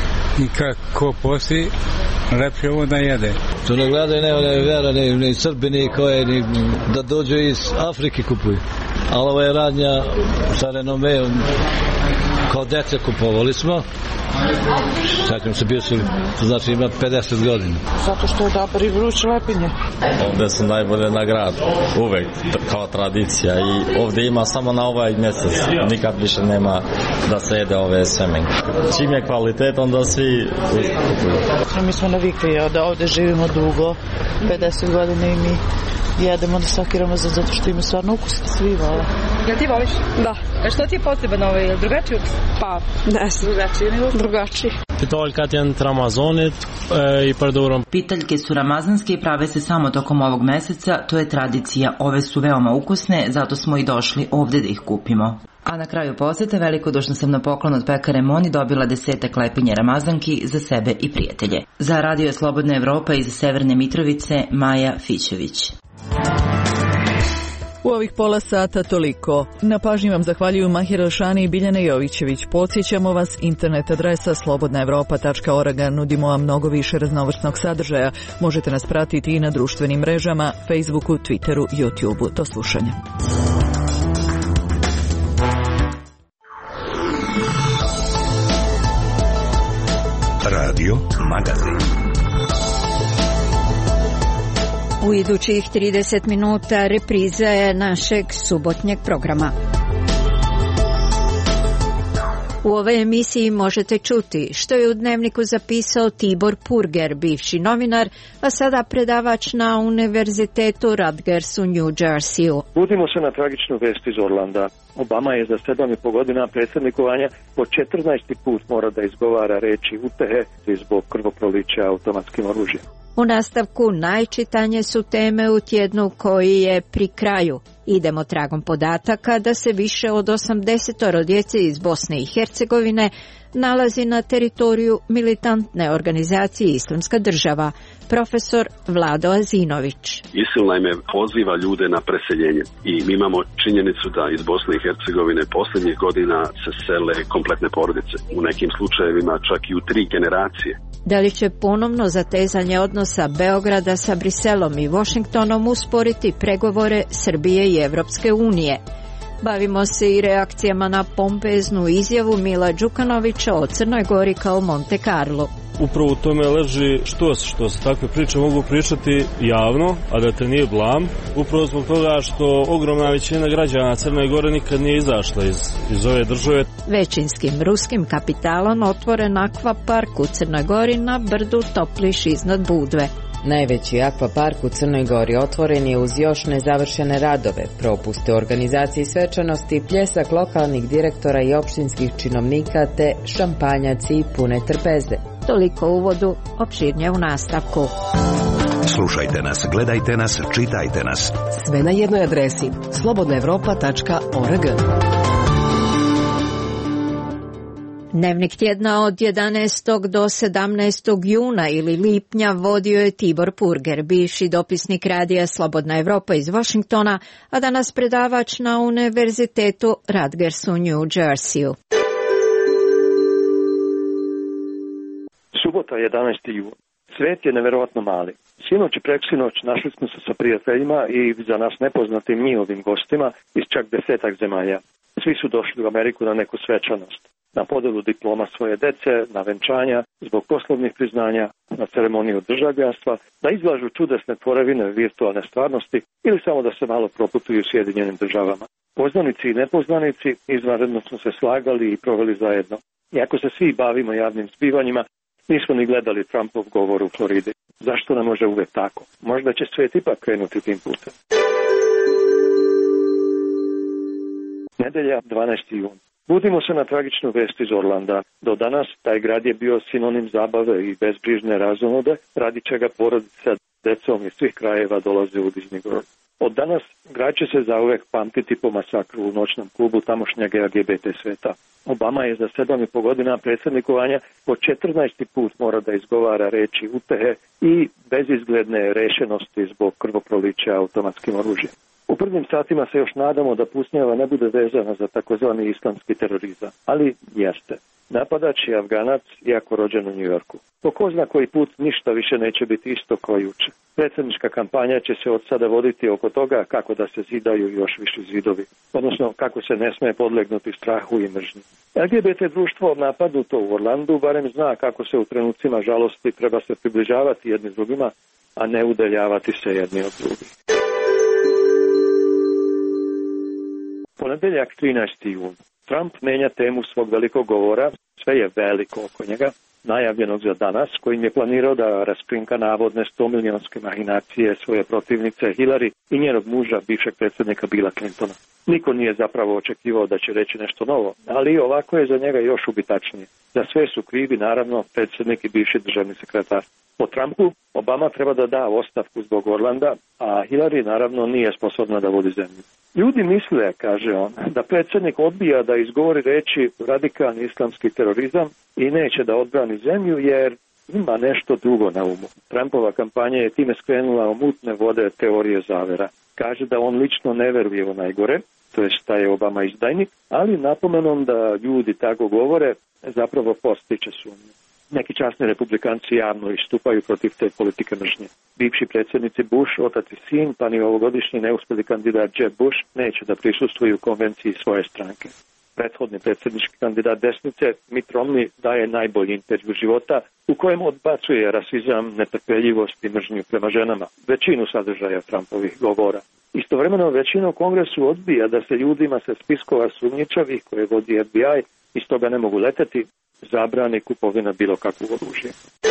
kako posti lepše ovo da jede. Tu ne gledaju ne vera, ni Srbi, ni koje, ni da dođu iz Afrike kupuju. Ali ovo je radnja sa renomeom, kao dece kupovali smo. Sjećam se, bio sam, to znači ima 50 godina. Zato što je dobar i vruć lepinje. Ovdje su najbolje na gradu, uvek, kao tradicija. I ovdje ima samo na ovaj mjesec, nikad više nema da se jede ove semenke. Čim je kvalitet, onda svi kupuju. Mi smo navikli da ovdje živimo dugo, 50 godina i mi jedemo na svaki Ramazan zato što ima stvarno ukus, svi vole. Jel ti voliš? Da. A što ti je poseban ovaj, drugačiji ukus? Pa, ne znam. Drugačiji. Pitaljkat Ramazonit i pardurom. Pitaljke su ramazanske i prave se samo tokom ovog meseca, to je tradicija. Ove su veoma ukusne, zato smo i došli ovdje da ih kupimo. A na kraju posete velikodušno sam na poklon od pekare Moni dobila 10 lepinja ramazanki za sebe i prijatelje. Za Radio Slobodna Evropa iz Severne Mitrovice, Maja Fićević. U ovih pola sata toliko. Na pažnji vam zahvaljuju Mahir Elšani i Biljana Jovićević. Podsjećamo vas, internet adresa slobodnaevropa.org. Nudimo vam mnogo više raznovrsnog sadržaja. Možete nas pratiti i na društvenim mrežama, Facebooku, Twitteru, YouTubeu. Do slušanja. Radio Magazin. U idućih 30 minuta repriza je našeg subotnjeg programa. U ovoj emisiji možete čuti što je u Dnevniku zapisao Tibor Purger, bivši novinar, a sada predavač na Univerzitetu Rutgers u New Jerseyu. Budimo se na tragičnu vest iz Orlanda. Obama je za 7,5 godina predsjednikovanja po 14. put mora da izgovara reči utehe zbog krvoprolića automatskim oružjem. U nastavku najčitanje su teme u tjednu koji je pri kraju. Idemo tragom podataka da se više od 80 djece iz Bosne i Hercegovine nalazi na teritoriju militantne organizacije Islamska država. Profesor Vlado Azinović. ISIL naime poziva ljude na preseljenje i mi imamo činjenicu da iz Bosne i Hercegovine posljednjih godina se sele kompletne porodice. U nekim slučajevima čak i u 3 generacije. Da li će ponovno zatezanje odnosa Beograda sa Briselom i Washingtonom usporiti pregovore Srbije i Evropske unije? Bavimo se i reakcijama na pompeznu izjavu Mila Đukanovića o Crnoj Gori kao Monte Carlo. Upravo u tome leži što se takve priče mogu pričati javno, a da te nije blam. Upravo zbog toga što ogromna većina građana Crne Gore nikad nije izašla iz ove države. Većinskim ruskim kapitalom otvoren akvapark u Crnoj Gori na brdu Topliš iznad Budve. Najveći akvapark u Crnoj Gori otvoren je uz još nezavršene radove, propuste u organizaciji svečanosti, pljesak lokalnih direktora i opštinskih činovnika te šampanjaci i pune trpeze. Toliko u uvodu, opširnije u nastavku. Slušajte nas, gledajte nas, čitajte nas. Sve na jednoj adresi slobodnaevropa.org. Dnevnik tjedna od 11. do 17. juna ili lipnja vodio je Tibor Purger, bivši dopisnik radija Slobodna Evropa iz Washingtona, a danas predavač na Univerzitetu Rutgers u New Jerseyu. Subota 11. jun. Svet je neverovatno mali. Sinoć i preksinoć našli smo se sa prijateljima i za nas nepoznatim njihovim gostima iz čak 10 zemalja. Svi su došli u Ameriku na neku svečanost. Na podelu diploma svoje dece, na venčanja, zbog poslovnih priznanja, na ceremoniju državljanstva, da izlažu čudesne tvorevine virtualne stvarnosti ili samo da se malo proputuju u Sjedinjenim državama. Poznanici i nepoznanici izvanredno smo se slagali i proveli zajedno. Iako se svi bavimo javnim zbivanjima, nismo ni gledali Trumpov govor u Floridi. Zašto ne može uvek tako? Možda će svijet ipak krenuti tim putem. Nedelja, 12. jun. Budimo se na tragičnu vest iz Orlanda. Do danas taj grad je bio sinonim zabave i bezbrižne razonode, radi čega porodica decom iz svih krajeva dolaze u Disney World. Od danas grad će se zauvek pamtiti po masakru u noćnom klubu tamošnjeg LGBT sveta. Obama je za 7,5 godina predsjednikovanja po 14. put mora da izgovara reči utehe i bezizgledne rešenosti zbog krvoprolića automatskim oružjem. U prvim satima se još nadamo da pusnjava ne bude vezana za takozvani islamski terorizam, ali jeste. Napadač je Afganac, iako rođen u New Yorku. Po ko zna koji put ništa više neće biti isto kao juče. Predsjednička kampanja će se od sada voditi oko toga kako da se zidaju još viši zidovi, odnosno kako se ne smije podlegnuti strahu i mržnji. LGBT društvo napadnuto u Orlandu barem zna kako se u trenucima žalosti treba se približavati jedni drugima, a ne udaljavati se jedni od drugih. Ponedeljak 13. jun. Trump menja temu svog velikog govora, sve je veliko oko njega, najavljenog za danas, kojim je planirao da raskrinka navodne 100-milionske mahinacije svoje protivnice Hillary i njenog muža, bivšeg predsjednika Billa Clintona. Niko nije zapravo očekivao da će reći nešto novo, ali ovako je za njega još ubitačnije. Za sve su krivi, naravno, predsjednik i bivši državni sekretar. Po Trumpu, Obama treba da da ostavku zbog Orlanda, a Hillary naravno nije sposobna da vodi zemlju. Ljudi misle, kaže on, da predsjednik odbija da izgovori reči radikalni islamski terorizam i neće da odbrani zemlju jer ima nešto drugo na umu. Trumpova kampanja je time skrenula u mutne vode teorije zavera. Kaže da on lično ne veruje u najgore, to je da je Obama izdajnik, ali napomenom da ljudi tako govore zapravo postiče sumnju. Neki časni republikanci javno istupaju protiv te politike mržnje. Bivši predsjednici Bush, otac i sin, pa ni ovogodišnji neuspjeli kandidat Jeb Bush neće da prisustvuju konvenciji svoje stranke. Prethodni predsjednički kandidat desnice Mitt Romney daje najbolji intervju života u kojem odbacuje rasizam, netrpeljivost i mržnju prema ženama, većinu sadržaja Trumpovih govora. Istovremeno većina u Kongresu odbija da se ljudima sa spiskova sumnjičavih koje vodi FBI i stoga ne mogu leteti, zabrani kupovina bilo kakvog oružja.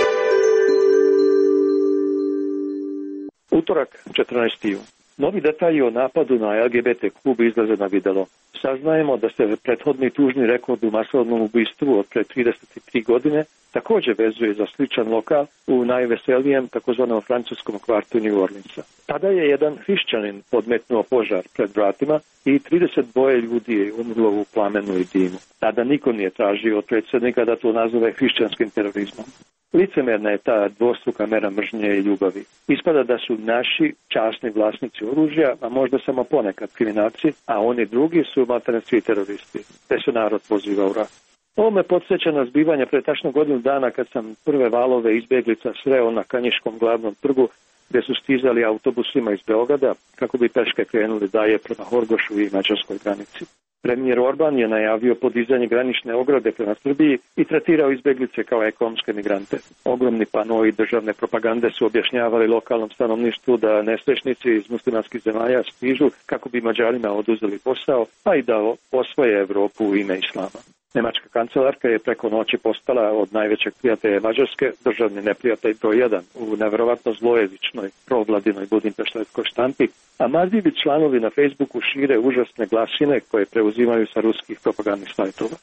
Utorak, 14. jun. Novi detalji o napadu na LGBT klub izlaze na videlo. Saznajemo da se prethodni tužni rekord u masovnom ubistvu od pre 33 godine također vezuje za sličan lokal u najveselijem takozvanom francuskom kvartu New Orleansa. Tada je jedan hrišćanin podmetnuo požar pred vratima i 32 ljudi je umrlo u plamenu i dimu. Tada niko nije tražio od predsjednika da to nazove hrišćanskim terorizmom. Licemerna je ta dvostruka mera mržnje i ljubavi. Ispada da su naši časni vlasnici oružja, a možda samo ponekad kriminalci, a oni drugi su maltene svi teroristi. Te se narod poziva u rat. Ovo me podsjeća na zbivanje pre tačno godinu dana kad sam prve valove izbjeglica sreo na Kanjiškom glavnom trgu gdje su stizali autobusima iz Beograda kako bi peške krenuli dalje prema Horgošu i mađarskoj granici. Premijer Orban je najavio podizanje granične ograde prema Srbiji i tretirao izbjeglice kao ekonomske migrante. Ogromni panoi državne propagande su objašnjavali lokalnom stanovništvu da nesrećnici iz muslimanskih zemalja stižu kako bi Mađarima oduzeli posao, a i da osvoje Evropu u ime islama. Nemačka kancelarka je preko noći postala od najvećeg prijatelja Mađarske državni neprijatelj broj 1 u nevjerovatno zlojezičnoj provladinoj budimpeštanskoj štampi, a marljivi članovi na Facebooku šire užasne glasine koje preuzimaju sa ruskih propagandnih sajtova.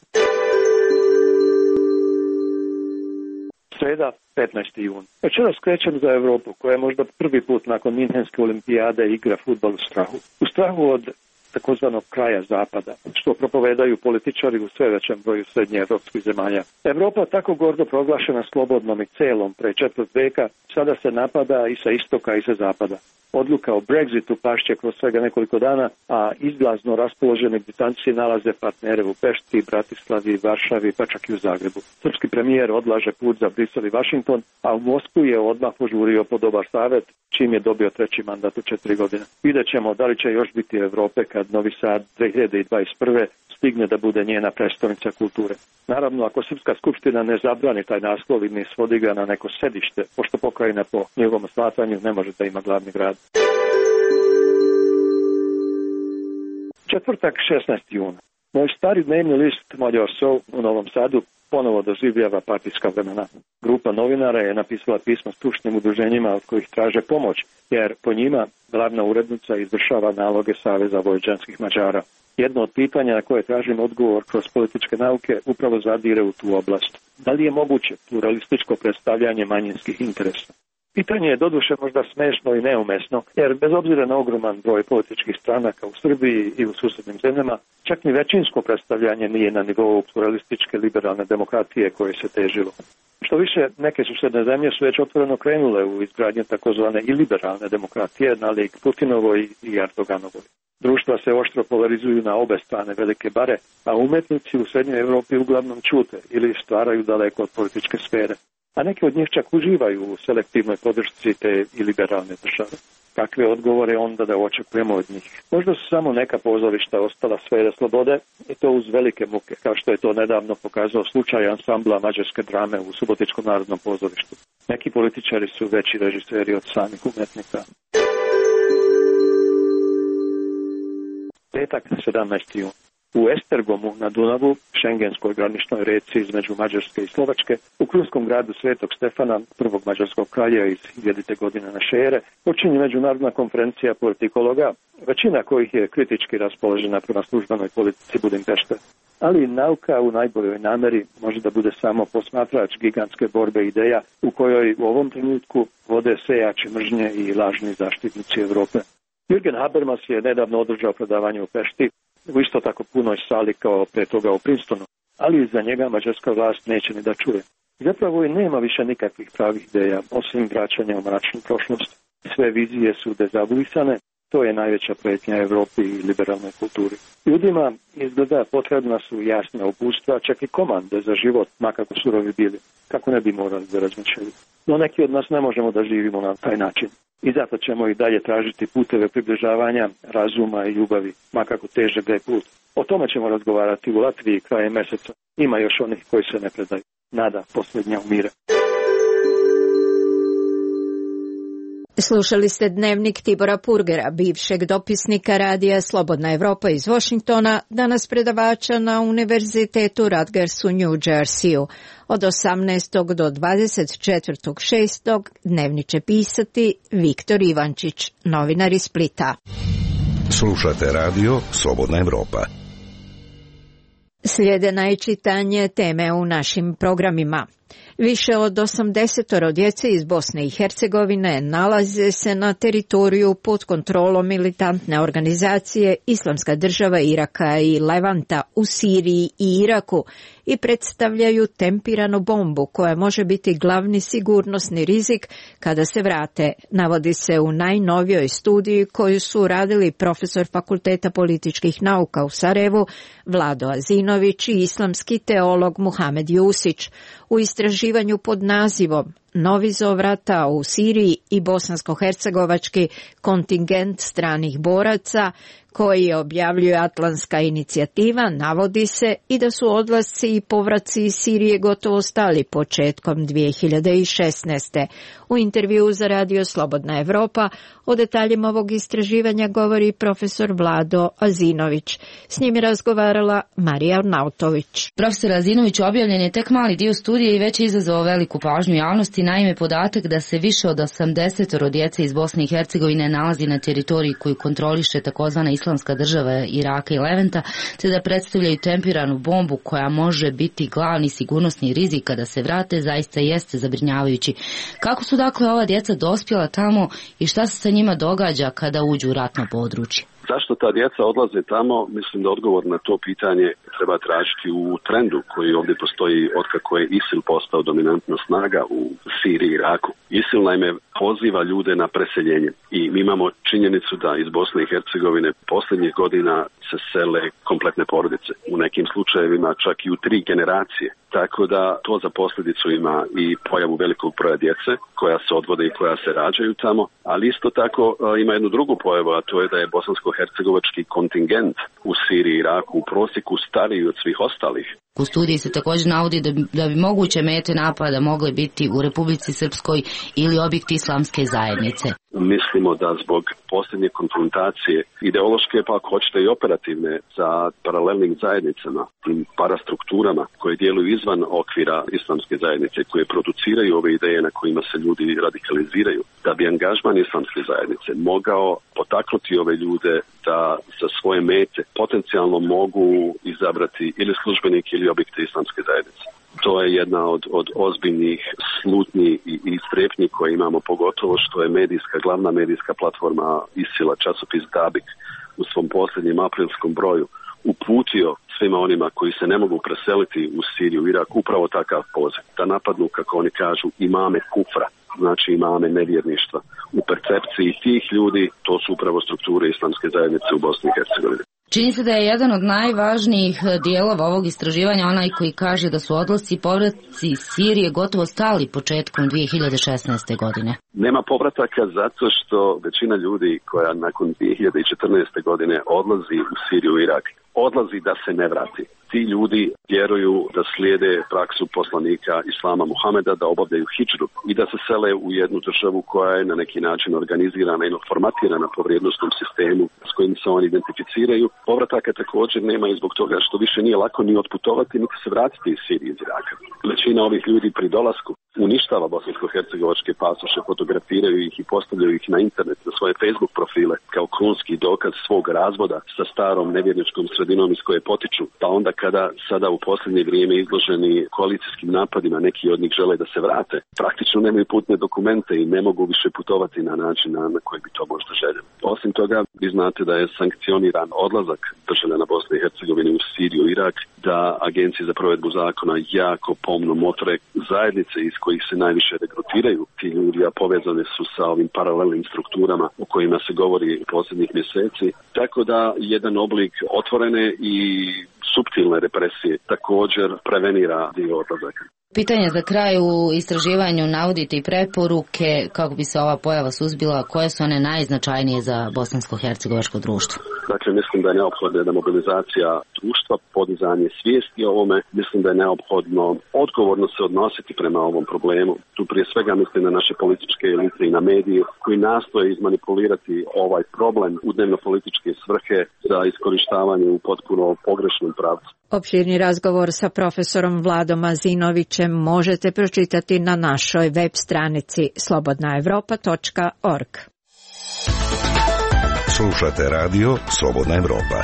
Sreda, 15. jun. Večeras krećem za Evropu, koja je možda prvi put nakon Minhenske olimpijade igra fudbal u strahu. U strahu od takozvanog kraja zapada, što propovedaju političari u sve većem broju srednjeevropskih zemalja. Evropa, tako gordo proglašena slobodnom i celom pre četvrt veka, sada se napada i sa istoka i sa zapada. Odluka o Brexitu pašće kroz svega nekoliko dana, a izglazno raspoloženi Britanci nalaze partnere u Pešti, Bratislavi, Varšavi, pa čak i u Zagrebu. Srpski premijer odlaže put za Brisel i Washington, a u Moskvu je odmah požurio po dobar savjet, čim je dobio treći mandat u 4 godine. Vidjet ćemo da li će još biti Evrope kad Novi Sad 2021. stigne da bude njena prestolnica kulture. Naravno, ako Srpska skupština ne zabrani taj naslov i ne svodi ga na neko sedište, pošto pokrajina po njegovom shvatanju ne može da ima glavni grad. Četvrtak, 16. juna. Moj stari dnevni list Magyar Szó u Novom Sadu ponovo doživljava partijska vremena. Grupa novinara je napisala pismo stručnim udruženjima od kojih traže pomoć, jer po njima glavna urednica izvršava naloge Saveza vojvođanskih Mađara. Jedno od pitanja na koje tražim odgovor kroz političke nauke upravo zadire u tu oblast. Da li je moguće pluralističko predstavljanje manjinskih interesa? Pitanje je doduše možda smešno i neumesno, jer bez obzira na ogroman broj političkih stranaka u Srbiji i u susjednim zemljama, čak ni većinsko predstavljanje nije na nivou pluralističke liberalne demokratije koje se težilo. Što više, neke susjedne zemlje su već otvoreno krenule u izgradnju takozvane i liberalne demokratije nalik Putinovoj i Erdoganovoj. Društva se oštro polarizuju na obe strane velike bare, a umetnici u Srednjoj Evropi uglavnom ćute ili stvaraju daleko od političke sfere. A neki od njih čak uživaju u selektivnoj podršci te i liberalne države. Kakve odgovore onda da očekujemo od njih? Možda su samo neka pozorišta ostala sfere slobode i to uz velike muke, kao što je to nedavno pokazao slučaj ansambla mađarske drame u Subotičkom narodnom pozorištu. Neki političari su veći režiseri od samih umetnika. Petak, 17. jun. U Esztergomu na Dunavu, šengenskoj graničnoj reci između Mađarske i Slovačke, u krunskom gradu Svetog Stefana, prvog mađarskog kralja iz 1000. godine naše ere, počinje međunarodna konferencija politikologa, većina kojih je kritički raspoložena prema službenoj politici Budimpešte. Ali nauka u najboljoj nameri može da bude samo posmatrač gigantske borbe ideja u kojoj u ovom trenutku vode sejači mržnje i lažni zaštitnici Evrope. Jürgen Habermas je nedavno održao predavanje u Pešti, u isto tako punoj sali kao pre toga u Princetonu, ali za njega mađarska vlast neće ni da čuje. Zapravo i nema više nikakvih pravih ideja, osim vraćanja u mračnu prošlost. Sve vizije su dezavuisane, to je najveća prijetnja Evropi i liberalnoj kulturi. Ljudima izgleda potrebna su jasna uputstva, čak i komande za život, makako surovi bili, kako ne bi morali da razmišljaju. No neki od nas ne možemo da živimo na taj način. I zato ćemo i dalje tražiti puteve približavanja, razuma i ljubavi, makako težak da je put. O tome ćemo razgovarati u Latviji krajem meseca. Ima još onih koji se ne predaju. Nada posljednja umire. Slušali ste dnevnik Tibora Purgera, bivšeg dopisnika radija Slobodna Evropa iz Washingtona, danas predavača na Univerzitetu Rutgers u New Jerseyu. Od 18. do 24.6. dnevnik će pisati Viktor Ivančić, novinar iz Splita. Slušate radio Slobodna Evropa. Slijede najčitanje teme u našim programima. Više od 80 djece iz Bosne i Hercegovine nalaze se na teritoriju pod kontrolom militantne organizacije Islamska država Iraka i Levanta u Siriji i Iraku i predstavljaju tempiranu bombu koja može biti glavni sigurnosni rizik kada se vrate, navodi se u najnovijoj studiji koju su radili profesor Fakulteta političkih nauka u Sarajevu Vlado Azinović i islamski teolog Muhamed Jusić u istraživanju pod nazivom Novi zovrata u Siriji i bosansko-hercegovački kontingent stranih boraca koji objavljuje Atlantska inicijativa, navodi se i da su odlasci i povraci iz Sirije gotovo stali početkom 2016. U intervjuu za radio Slobodna Evropa o detaljima ovog istraživanja govori profesor Vlado Azinović. S njim je razgovarala Marija Arnautović. Profesor Azinović, objavljen je tek mali dio studije i već je izazvao veliku pažnju javnosti. Naime, podatak da se više od 80 djece iz Bosne i Hercegovine nalazi na teritoriji koju kontroliše takozvana Islamska država Iraka i Levanta, te da predstavljaju tempiranu bombu koja može biti glavni sigurnosni rizik kada se vrate, zaista jeste zabrinjavajući. Kako su dakle ova djeca dospjela tamo i šta se sa njima događa kada uđu u ratno područje? Zašto ta djeca odlaze tamo? Mislim da odgovor na to pitanje treba tražiti u trendu koji ovdje postoji otkako je ISIL postao dominantna snaga u Siriji i Iraku. ISIL naime poziva ljude na preseljenje i mi imamo činjenicu da iz Bosne i Hercegovine posljednjih godina se sele kompletne porodice. U nekim slučajevima čak i u 3 generacije. Tako da to za posljedicu ima i pojavu velikog broja djece koja se odvode i koja se rađaju tamo, ali isto tako ima jednu drugu pojavu, a to je da je bosansko-hercegovački kontingent u Siriji i Iraku u prosjeku stariji od svih ostalih. U studiji se također navodi da bi moguće mete napada mogle biti u Republici Srpskoj ili objekti islamske zajednice. Mislimo da zbog posljednje konfrontacije ideološke, pa ako hoćete i operativne, sa paralelnim zajednicama, tim parastrukturama koje djeluju izvan okvira islamske zajednice, koje produciraju ove ideje na kojima se ljudi radikaliziraju, da bi angažman islamske zajednice mogao potaknuti ove ljude da za svoje mete potencijalno mogu izabrati ili službenike ili objekte islamske zajednice. To je jedna od ozbiljnih slutnji i strepnji koje imamo, pogotovo što je glavna medijska platforma ISIL-a, časopis Dabik, u svom posljednjem aprilskom broju uputio svima onima koji se ne mogu preseliti u Siriju i Irak upravo takav poziv, da napadnu, kako oni kažu, imame kufra, znači imame nevjerništva. U percepciji tih ljudi to su upravo strukture islamske zajednice u Bosni i Hercegovini. Čini se da je jedan od najvažnijih dijelova ovog istraživanja onaj koji kaže da su odlasci i povratci iz Sirije gotovo stali početkom 2016. godine. Nema povrataka zato što većina ljudi koja nakon 2014. godine odlazi u Siriju i Irak, odlazi da se ne vrati. Ti ljudi vjeruju da slijede praksu poslanika Islama Muhameda, da obavljaju hidžru i da se sele u jednu državu koja je na neki način organizirana i formatirana po vrijednosnom sistemu s kojim se oni identificiraju. Povrataka također nema i zbog toga što više nije lako ni otputovati, niti se vratiti iz Sirije iz Iraka. Većina ovih ljudi pri dolasku uništava bosansko-hercegovačke pasoše, fotografiraju ih i postavljaju ih na internet, na svoje Facebook profile kao krunski dokaz svog razvoda sa starom nevjerničkom sredinom iz koje potiču, pa onda kada sada u posljednje vrijeme izloženi koalicijskim napadima, neki od njih žele da se vrate, praktično nemaju putne dokumente i ne mogu više putovati na način na koji bi to možda željeli. Osim toga, vi znate da je sankcioniran odlazak državljana Bosne i Hercegovine u Siriju i Irak da agencije za provedbu zakona jako pomno motre zajednice iz kojih se najviše regrutiraju ti ljudi, a povezane su sa ovim paralelnim strukturama o kojima se govori posljednjih mjeseci. Tako da jedan oblik otvorene i suptilne represije također prevenira dio odlazaka. Pitanje za kraj, u istraživanju navodite i preporuke kako bi se ova pojava suzbila, koje su one najznačajnije za bosansko-hercegovačko društvo? Dakle, mislim da je neophodna jedna mobilizacija društva, podizanje svijesti o ovome. Mislim da je neophodno odgovorno se odnositi prema ovom problemu. Tu prije svega mislim na naše političke elite i na medije koji nastoje izmanipulirati ovaj problem u dnevno-političke svrhe za iskorištavanje u potpuno pogrešnom pravcu. Opširni razgovor sa profesorom Vladom Azinovićem možete pročitati na našoj web stranici slobodnaevropa.org. Slušate radio Slobodna Evropa.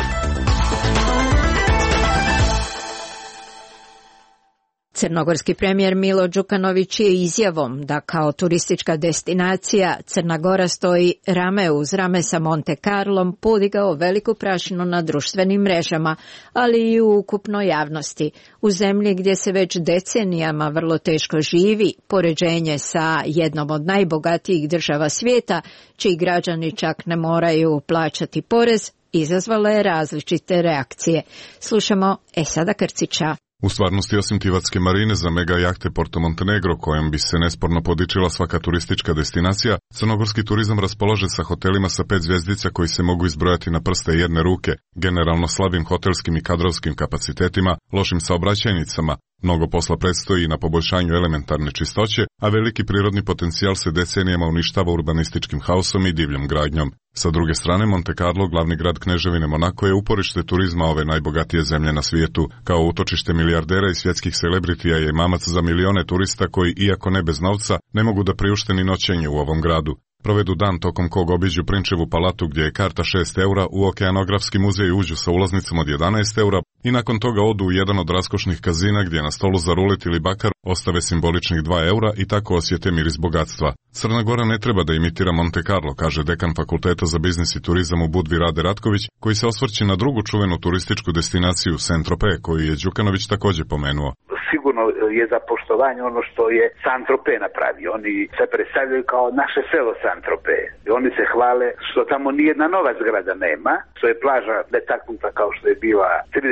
Crnogorski premijer Milo Đukanović je izjavom da kao turistička destinacija Crna Gora stoji rame uz rame sa Monte Carlom podigao veliku prašinu na društvenim mrežama, ali i u ukupnoj javnosti. U zemlji gdje se već decenijama vrlo teško živi, poređenje sa jednom od najbogatijih država svijeta, čiji građani čak ne moraju plaćati porez, izazvala je različite reakcije. Slušamo Esada Krcića. U stvarnosti, osim Tivatske marine za mega jahte Porto Montenegro, kojom bi se nesporno podičila svaka turistička destinacija, crnogorski turizam raspolaže sa hotelima sa 5 zvjezdica koji se mogu izbrojati na prste jedne ruke, generalno slabim hotelskim i kadrovskim kapacitetima, lošim saobraćajnicama. Mnogo posla predstoji i na poboljšanju elementarne čistoće, a veliki prirodni potencijal se decenijama uništava urbanističkim haosom i divljom gradnjom. Sa druge strane, Monte Carlo, glavni grad Kneževine Monako, je uporište turizma ove najbogatije zemlje na svijetu. Kao utočište milijardera i svjetskih celebritija je mamac za milione turista koji, iako ne bez novca, ne mogu da priušte ni noćenje u ovom gradu. Provedu dan tokom kog obiđu Prinčevu palatu gdje je karta 6 eura, u Okeanografski muzej uđu sa ulaznicom od 11 eura i nakon toga odu u jedan od raskošnih kazina gdje na stolu za rulet ili bakar ostave simboličnih 2 eura i tako osjete miris bogatstva. Crna Gora ne treba da imitira Monte Carlo, kaže dekan Fakulteta za biznis i turizam u Budvi Rade Ratković, koji se osvrće na drugu čuvenu turističku destinaciju Saint-Tropez, koju je Đukanović također pomenuo. Sigurno je za poštovanje ono što je Saint-Tropez napravio. Oni se predstavljaju kao naše selo Saint-Tropez. I oni se hvale što tamo nijedna nova zgrada nema, što je plaža netaknuta kao što je bila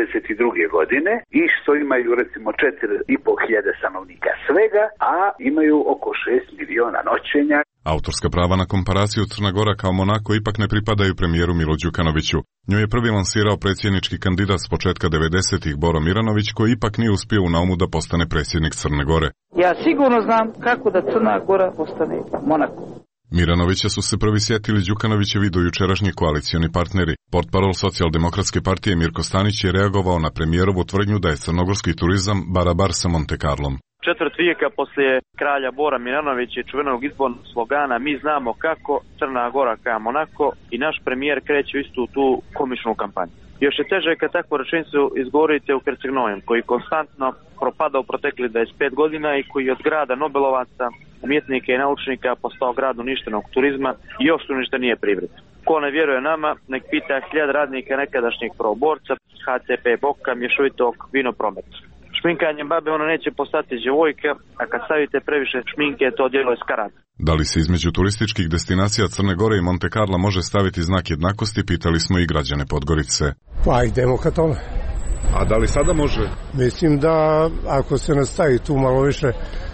32. godine i što imaju recimo 4.500 stanovnika svega, a imaju oko 6 miliona noćenja. Autorska prava na komparaciju Crna Gora kao Monako ipak ne pripadaju premijeru Milu Đukanoviću. Nju je prvi lansirao predsjednički kandidat s početka 90-ih Boro Miranović, koji ipak nije uspio u naumu da postane predsjednik Crne Gore. Ja sigurno znam kako da Crna Gora postane Monako. Miranovića su se prvi sjetili Đukanovićevi dojučerašnji koalicioni partneri. Portparol Socijaldemokratske partije Mirko Stanić je reagovao na premijerovu tvrdnju da je crnogorski turizam barabar sa Monte Carlom. Četvrt vijeka poslije kralja Bora Milanovića i čuvenog izbornog slogana "Mi znamo kako, Crna Gora kao Monako", i naš premijer kreće istu tu komičnu kampanju. Još je teže kad takvu rečenicu izgovorite u Herceg-Novom, koji konstantno propada u proteklih 25 godina i koji od grada Nobelovaca, umjetnika i naučnika postao grad uništenog turizma i još uništenije privrede. Ko ne vjeruje nama, nek pita 1000 radnika nekadašnjeg prvoborca, HCP Boka, mješovitog vinopromet. Šminkanjem babe ona neće postati djevojka, a kad stavite previše šminke, to djelo je skarat. Da li se između turističkih destinacija Crne Gore i Monte Carla može staviti znak jednakosti, pitali smo i građane Podgorice. Pa idemo ka tome. A da li sada može? Mislim da ako se nastavi tu malo više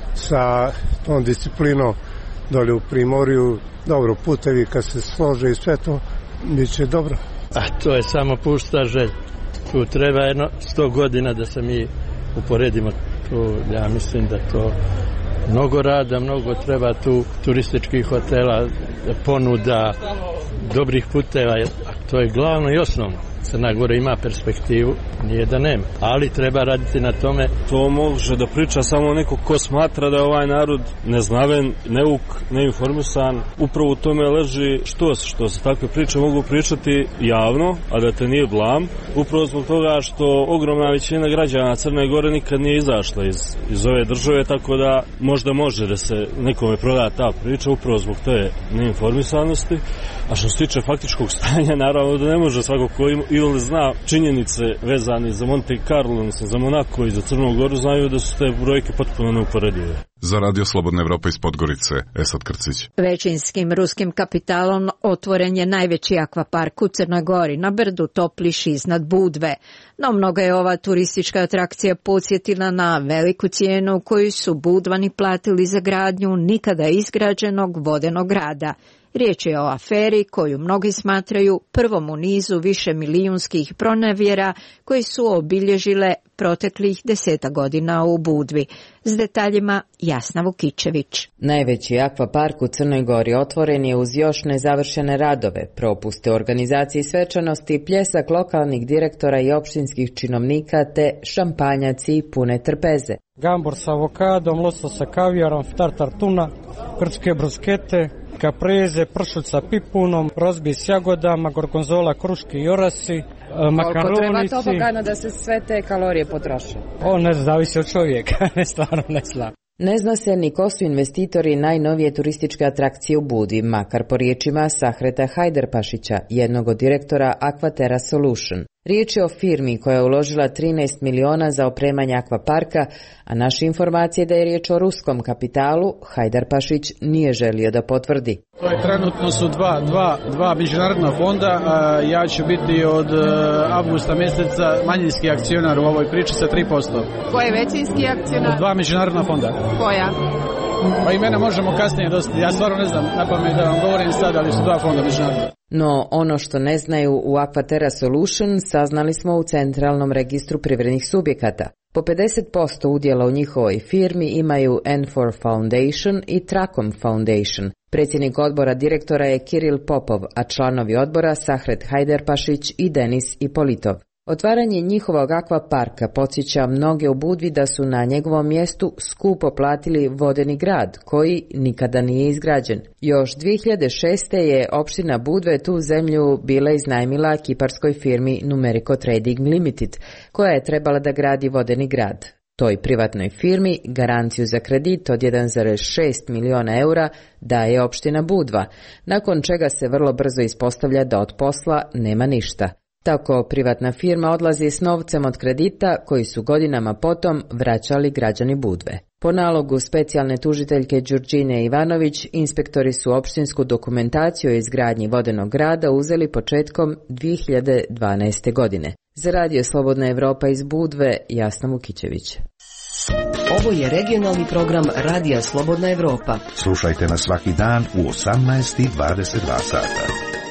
sa tom disciplinom dolje u Primorju, dobro, putevi kad se slože i sve to, bit će dobro. A to je samo pusta želj. Tu treba 100 godina da se mi uporedimo. Tu, ja mislim da to mnogo rada, mnogo treba tu turističkih hotela, ponuda, dobrih puteva, a to je glavno i osnovno. Crna Gora ima perspektivu, nije da nema, ali treba raditi na tome. To može da priča samo neko ko smatra da je ovaj narod neznaven, neuk, neinformisan. Upravo u tome leži što se takve priče mogu pričati javno, a da te nije blam. Upravo zbog toga što ogromna većina građana Crne Gore nikad nije izašla iz ove države, tako da možda može da se nekome proda ta priča upravo zbog te neinformisanosti. A što se tiče faktičkog stanja, naravno da ne može svako i on zna činjenice vezane za Monte Carlo, za Monako i za Crnu Goru, znaju da su te brojke potpuno neuporedive. Za Radio Slobodna Evropa iz Podgorice, Esad Krcić. Većinskim ruskim kapitalom otvoren je najveći akvapark u Crnoj Gori na brdu Topliš iznad Budve. No mnoga je ova turistička atrakcija podsjetila na veliku cijenu koju su Budvani platili za gradnju nikada izgrađenog vodenog grada. Riječ je o aferi koju mnogi smatraju prvom u nizu više milijunskih pronevjera koji su obilježile proteklih 10 godina u Budvi. S detaljima Jasna Vukičević. Najveći akvapark u Crnoj Gori otvoren je uz još nezavršene radove, propuste u organizaciji svečanosti, pljesak lokalnih direktora i opštinskih činovnika te šampanjaci pune trpeze. Gambur sa avokadom, losos sa kavijarom, tartar tuna, grčke bruskete, kapreze, pršut sa pipunom, rozbi s jagodama, gorgonzola, kruški i orasi, makaronici. Koliko treba tobogana da se sve te kalorije potroše? Ne zavisi od čovjeka, stvarno ne znam. Ne zna se ni ko su investitori najnovije turističke atrakcije u Budvi, makar po riječima Sahreta Hajderpašića, jednog od direktora Aquaterra Solution. Riječ je o firmi koja je uložila 13 miliona za opremanje akvaparka, a naše informacije da je riječ o ruskom kapitalu, Hajdarpašić nije želio da potvrdi. Trenutno su dva međunarodna fonda, ja ću biti od avgusta mjeseca manjinski akcionar u ovoj priči sa 3%. Ko je većinski akcionar? Dva međunarodna fonda. Koja? Pa imena možemo kasnije dosta, ja stvarno ne znam napamet da vam govorim sad, ali su dva fonda međunarodna. No, ono što ne znaju u Aquaterra Solution saznali smo u Centralnom registru privrednih subjekata. Po 50% udjela u njihovoj firmi imaju N4 Foundation i Tracom Foundation. Predsjednik odbora direktora je Kiril Popov, a članovi odbora Sahret Hajderpašić i Denis Ipolitov. Otvaranje njihovog akvaparka podsjeća mnoge u Budvi da su na njegovom mjestu skupo platili vodeni grad, koji nikada nije izgrađen. Još 2006. je opština Budve tu zemlju bila iznajmila kiparskoj firmi Numerico Trading Limited, koja je trebala da gradi vodeni grad. Toj privatnoj firmi garanciju za kredit od 1,6 miliona eura daje opština Budva, nakon čega se vrlo brzo ispostavlja da od posla nema ništa. Tako privatna firma odlazi s novcem od kredita koji su godinama potom vraćali građani Budve. Po nalogu specijalne tužiteljke Đurđine Ivanović, inspektori su opštinsku dokumentaciju o izgradnji vodenog grada uzeli početkom 2012. godine. Za Radio Slobodna Evropa iz Budve, Jasna Vukičević. Ovo je regionalni program Radija Slobodna Evropa. Slušajte nas svaki dan u 18:22 sata.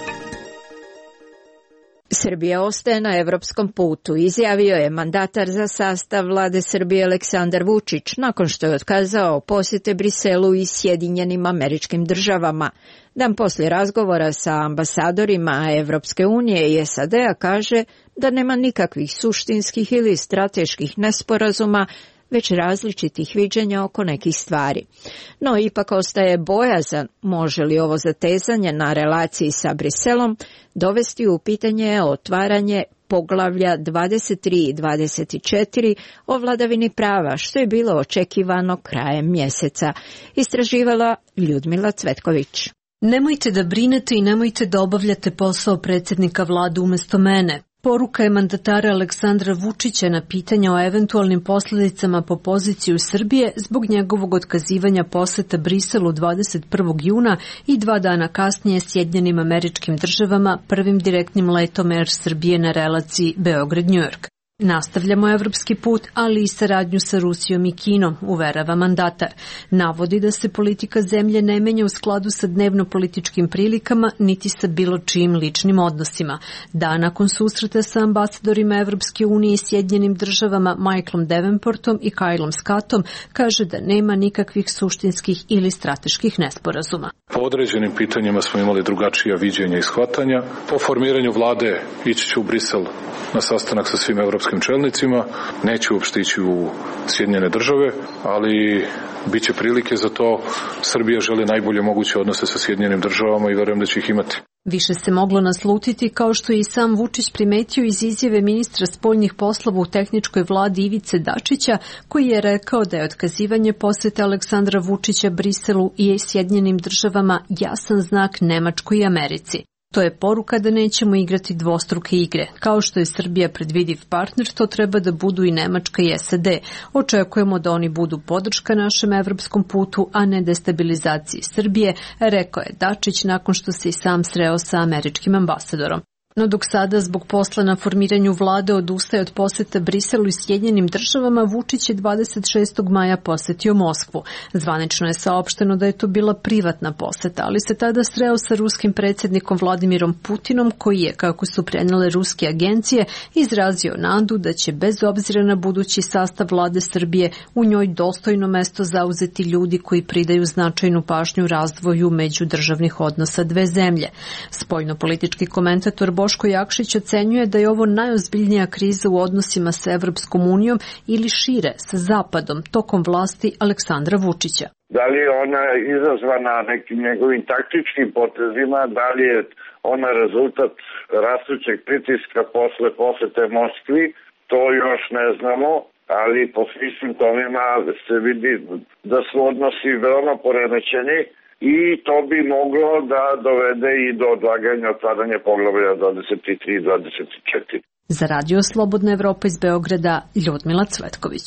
Srbija ostaje na evropskom putu, izjavio je mandatar za sastav vlade Srbije Aleksandar Vučić nakon što je otkazao posjete Briselu i Sjedinjenim Američkim Državama. Dan poslije razgovora sa ambasadorima Evropske unije i SAD-a kaže da nema nikakvih suštinskih ili strateških nesporazuma, već različitih viđenja oko nekih stvari. No, ipak ostaje bojazan može li ovo zatezanje na relaciji sa Briselom dovesti u pitanje otvaranje poglavlja 23 i 24 o vladavini prava, što je bilo očekivano krajem mjeseca, istraživala Ljudmila Cvetković. Nemojte da brinete i nemojte da obavljate posao predsjednika vlade umjesto mene. Poruka je mandatara Aleksandra Vučića na pitanja o eventualnim posljedicama po poziciju Srbije zbog njegovog otkazivanja poseta Briselu 21. juna i 2 dana kasnije Sjedinjenim Američkim Državama prvim direktnim letom Air Srbije na relaciji Beograd-New York. Nastavljamo evropski put, ali i saradnju sa Rusijom i Kinom, uverava mandatar. Navodi da se politika zemlje ne menja u skladu sa dnevno-političkim prilikama, niti sa bilo čijim ličnim odnosima. Dan nakon susreta sa ambasadorima Evropske unije i Sjedinjenim Državama Michaelom Davenportom i Kylom Scottom kaže da nema nikakvih suštinskih ili strateških nesporazuma. Po određenim pitanjima smo imali drugačija viđenja i shvatanja. Po formiranju vlade ići ću u Brisel na sastanak sa svim evropskim čelnicima. Neću uopšte ići u Sjedinjene Države, ali bit će prilike za to. Srbija želi najbolje moguće odnose sa Sjedinjenim Državama i verujem da će ih imati. Više se moglo naslutiti, kao što je i sam Vučić primetio iz izjave ministra spoljnih poslova u tehničkoj vladi Ivice Dačića, koji je rekao da je otkazivanje posete Aleksandra Vučića Briselu i Sjedinjenim Državama jasan znak Nemačkoj i Americi. To je poruka da nećemo igrati dvostruke igre. Kao što je Srbija predvidiv partner, to treba da budu i Nemačka i SAD. Očekujemo da oni budu podrška našem evropskom putu, a ne destabilizaciji Srbije, rekao je Dačić nakon što se i sam sreo sa američkim ambasadorom. No dok sada zbog posla na formiranju vlade odustaje od poseta Briselu i Sjedinjenim državama, Vučić je 26. maja posetio Moskvu. Zvanično je saopšteno da je to bila privatna poseta, ali se tada sreo sa ruskim predsjednikom Vladimirom Putinom, koji je, kako su prenijele ruske agencije, izrazio nadu da će bez obzira na budući sastav vlade Srbije u njoj dostojno mesto zauzeti ljudi koji pridaju značajnu pažnju razvoju međudržavnih odnosa dve zemlje. Spoljnopolitički komentator Boško Jakšić ocenjuje da je ovo najozbiljnija kriza u odnosima sa Evropskom unijom ili šire sa Zapadom tokom vlasti Aleksandra Vučića. Da li je ona izazvana nekim njegovim taktičkim potezima, da li je ona rezultat rastućeg pritiska posle posete Moskvi, to još ne znamo, ali po svim simptomima se vidi da su odnosi veoma poremećeni. I to bi moglo da dovede i do odlaganja otvaranja poglavlja 23 i 24. Za Radio Slobodna Evropa iz Beograda, Ljudmila Cvetković.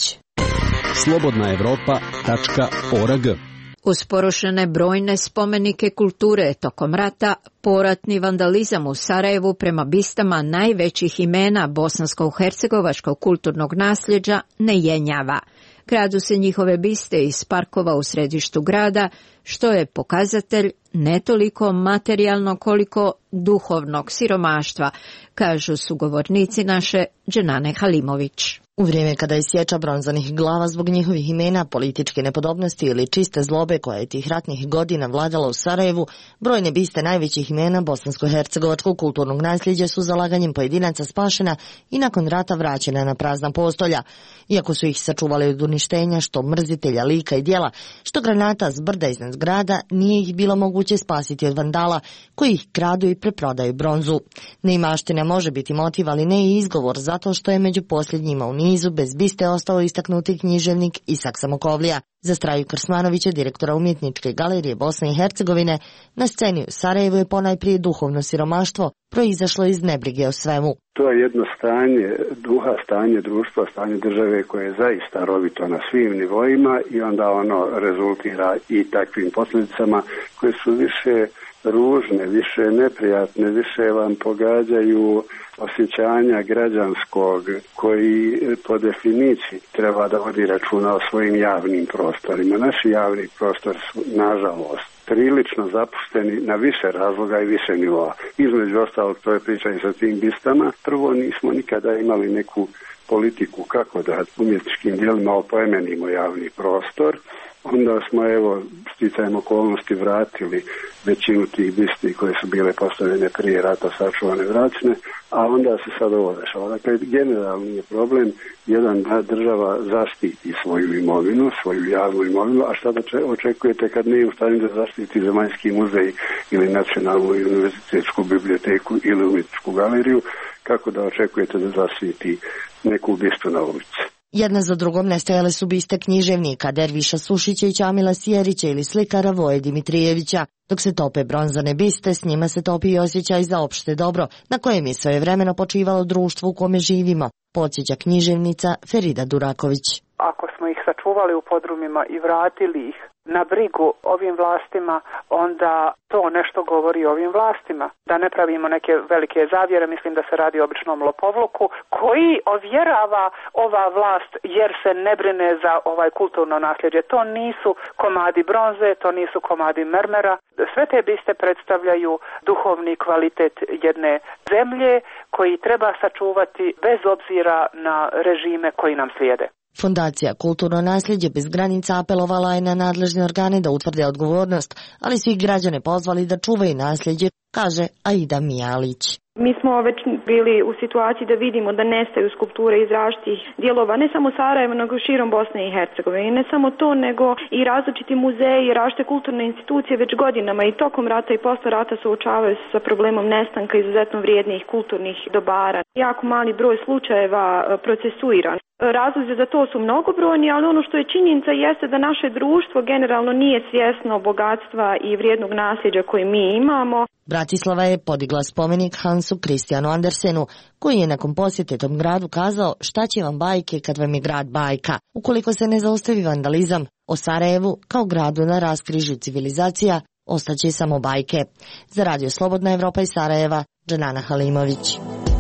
slobodnaevropa.org. Uz porušene brojne spomenike kulture tokom rata, poratni vandalizam u Sarajevu prema bistama najvećih imena bosansko-hercegovačkog kulturnog nasljeđa ne jenjava. Kradu se njihove biste iz parkova u središtu grada, što je pokazatelj ne toliko materijalno koliko duhovnog siromaštva, kažu sugovornici naše Dženane Halimović. U vrijeme kada je sječa bronzanih glava zbog njihovih imena, političke nepodobnosti ili čiste zlobe koja je tih ratnih godina vladala u Sarajevu, brojne biste najvećih imena bosansko-hercegovačkog kulturnog nasljeđa su zalaganjem pojedinaca spašena i nakon rata vraćena na prazna postolja. Iako su ih sačuvali od uništenja, što mrzitelja lika i djela, što granata s brda iznad grada, nije ih bilo moguće spasiti od vandala koji ih kradu i preprodaju bronzu. Neimaština može biti motiv, ali ne i izgovor, zato što je među posljednjima u nizu bez biste ostao istaknuti književnik Isak Samokovlija. Za Straju Krsmanovića, direktora Umjetničke galerije Bosne i Hercegovine, na sceni u Sarajevu je ponajprije duhovno siromaštvo proizašlo iz nebrige o svemu. To je jedno stanje duha, stanje društva, stanje države koje je zaista rovito na svim nivoima i onda ono rezultira i takvim posljedicama koje su više ružne, više neprijatne, više vam pogađaju osjećanja građanskog koji po definiciji treba da vodi računa o svojim javnim prostorima. Naši javni prostori su, nažalost, prilično zapušteni na više razloga i više nivoa. Između ostalog, to je priča i sa tim bistama. Prvo, nismo nikada imali neku politiku kako da umjetničkim dijelima opoimenimo javni prostor. Onda smo, evo, sticajem okolnosti vratili većinu tih bisti koje su bile postavljene prije rata, sačuvane, vraćene, a onda se sad ovo dešava. Dakle, generalni je problem jedan da država zaštiti svoju imovinu, svoju javnu imovinu, a šta da očekujete kad nije u stanju da zaštiti Zemaljski muzej ili Nacionalnu i univerzitetsku biblioteku ili umjetničku galeriju, kako da očekujete da zaštiti neku bistu na ulici? Jedna za drugom nestajale su biste književnika Derviša Sušića i Ćamila Sjerića ili slikara Voje Dimitrijevića. Dok se tope bronzane biste, s njima se topi i osjećaj za opšte dobro, na kojem je svojevremeno počivalo društvo u kome živimo, podsjeća književnica Ferida Duraković. Ako smo ih sačuvali u podrumima i vratili ih na brigu ovim vlastima, onda to nešto govori o ovim vlastima. Da ne pravimo neke velike zavjere, mislim da se radi o običnom lopovluku koji ovjerava ova vlast jer se ne brine za ovaj kulturno nasljeđe. To nisu komadi bronze, to nisu komadi mermera. Sve te biste predstavljaju duhovni kvalitet jedne zemlje koji treba sačuvati bez obzira na režime koji nam slijede. Fondacija Kulturno nasljeđe bez granica apelovala je na nadležne organe da utvrde odgovornost, ali su ih građane pozvali da čuvaju nasljeđe, kaže Aida Mijalić. Mi smo već bili u situaciji da vidimo da nestaju skulpture iz različitih dijelova, ne samo Sarajeva, nego širom Bosne i Hercegovine. I ne samo to, nego i različiti muzeji i različite kulturne institucije već godinama i tokom rata i posle rata suočavaju se sa problemom nestanka izuzetno vrijednih kulturnih dobara. Jako mali broj slučajeva procesuiran. Razlozi za to su mnogobrojni, ali ono što je činjenica jeste da naše društvo generalno nije svjesno bogatstva i vrijednog nasljeđa koje mi imamo. Bratislava je podigla spomenik Hansu Christianu Andersenu, koji je nakon posjete tom gradu kazao šta će vam bajke kad vam je grad bajka, ukoliko se ne zaustavi vandalizam. O Sarajevu, kao gradu na raskrižju civilizacija, ostaće samo bajke. Za Radio Slobodna Evropa iz Sarajeva, Džanana Halimović.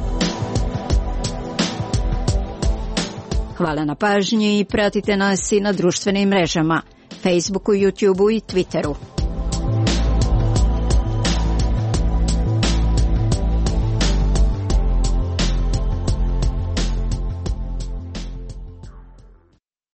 Hvala na pažnji i pratite nas i na društvenim mrežama, Facebooku, YouTubeu i Twitteru.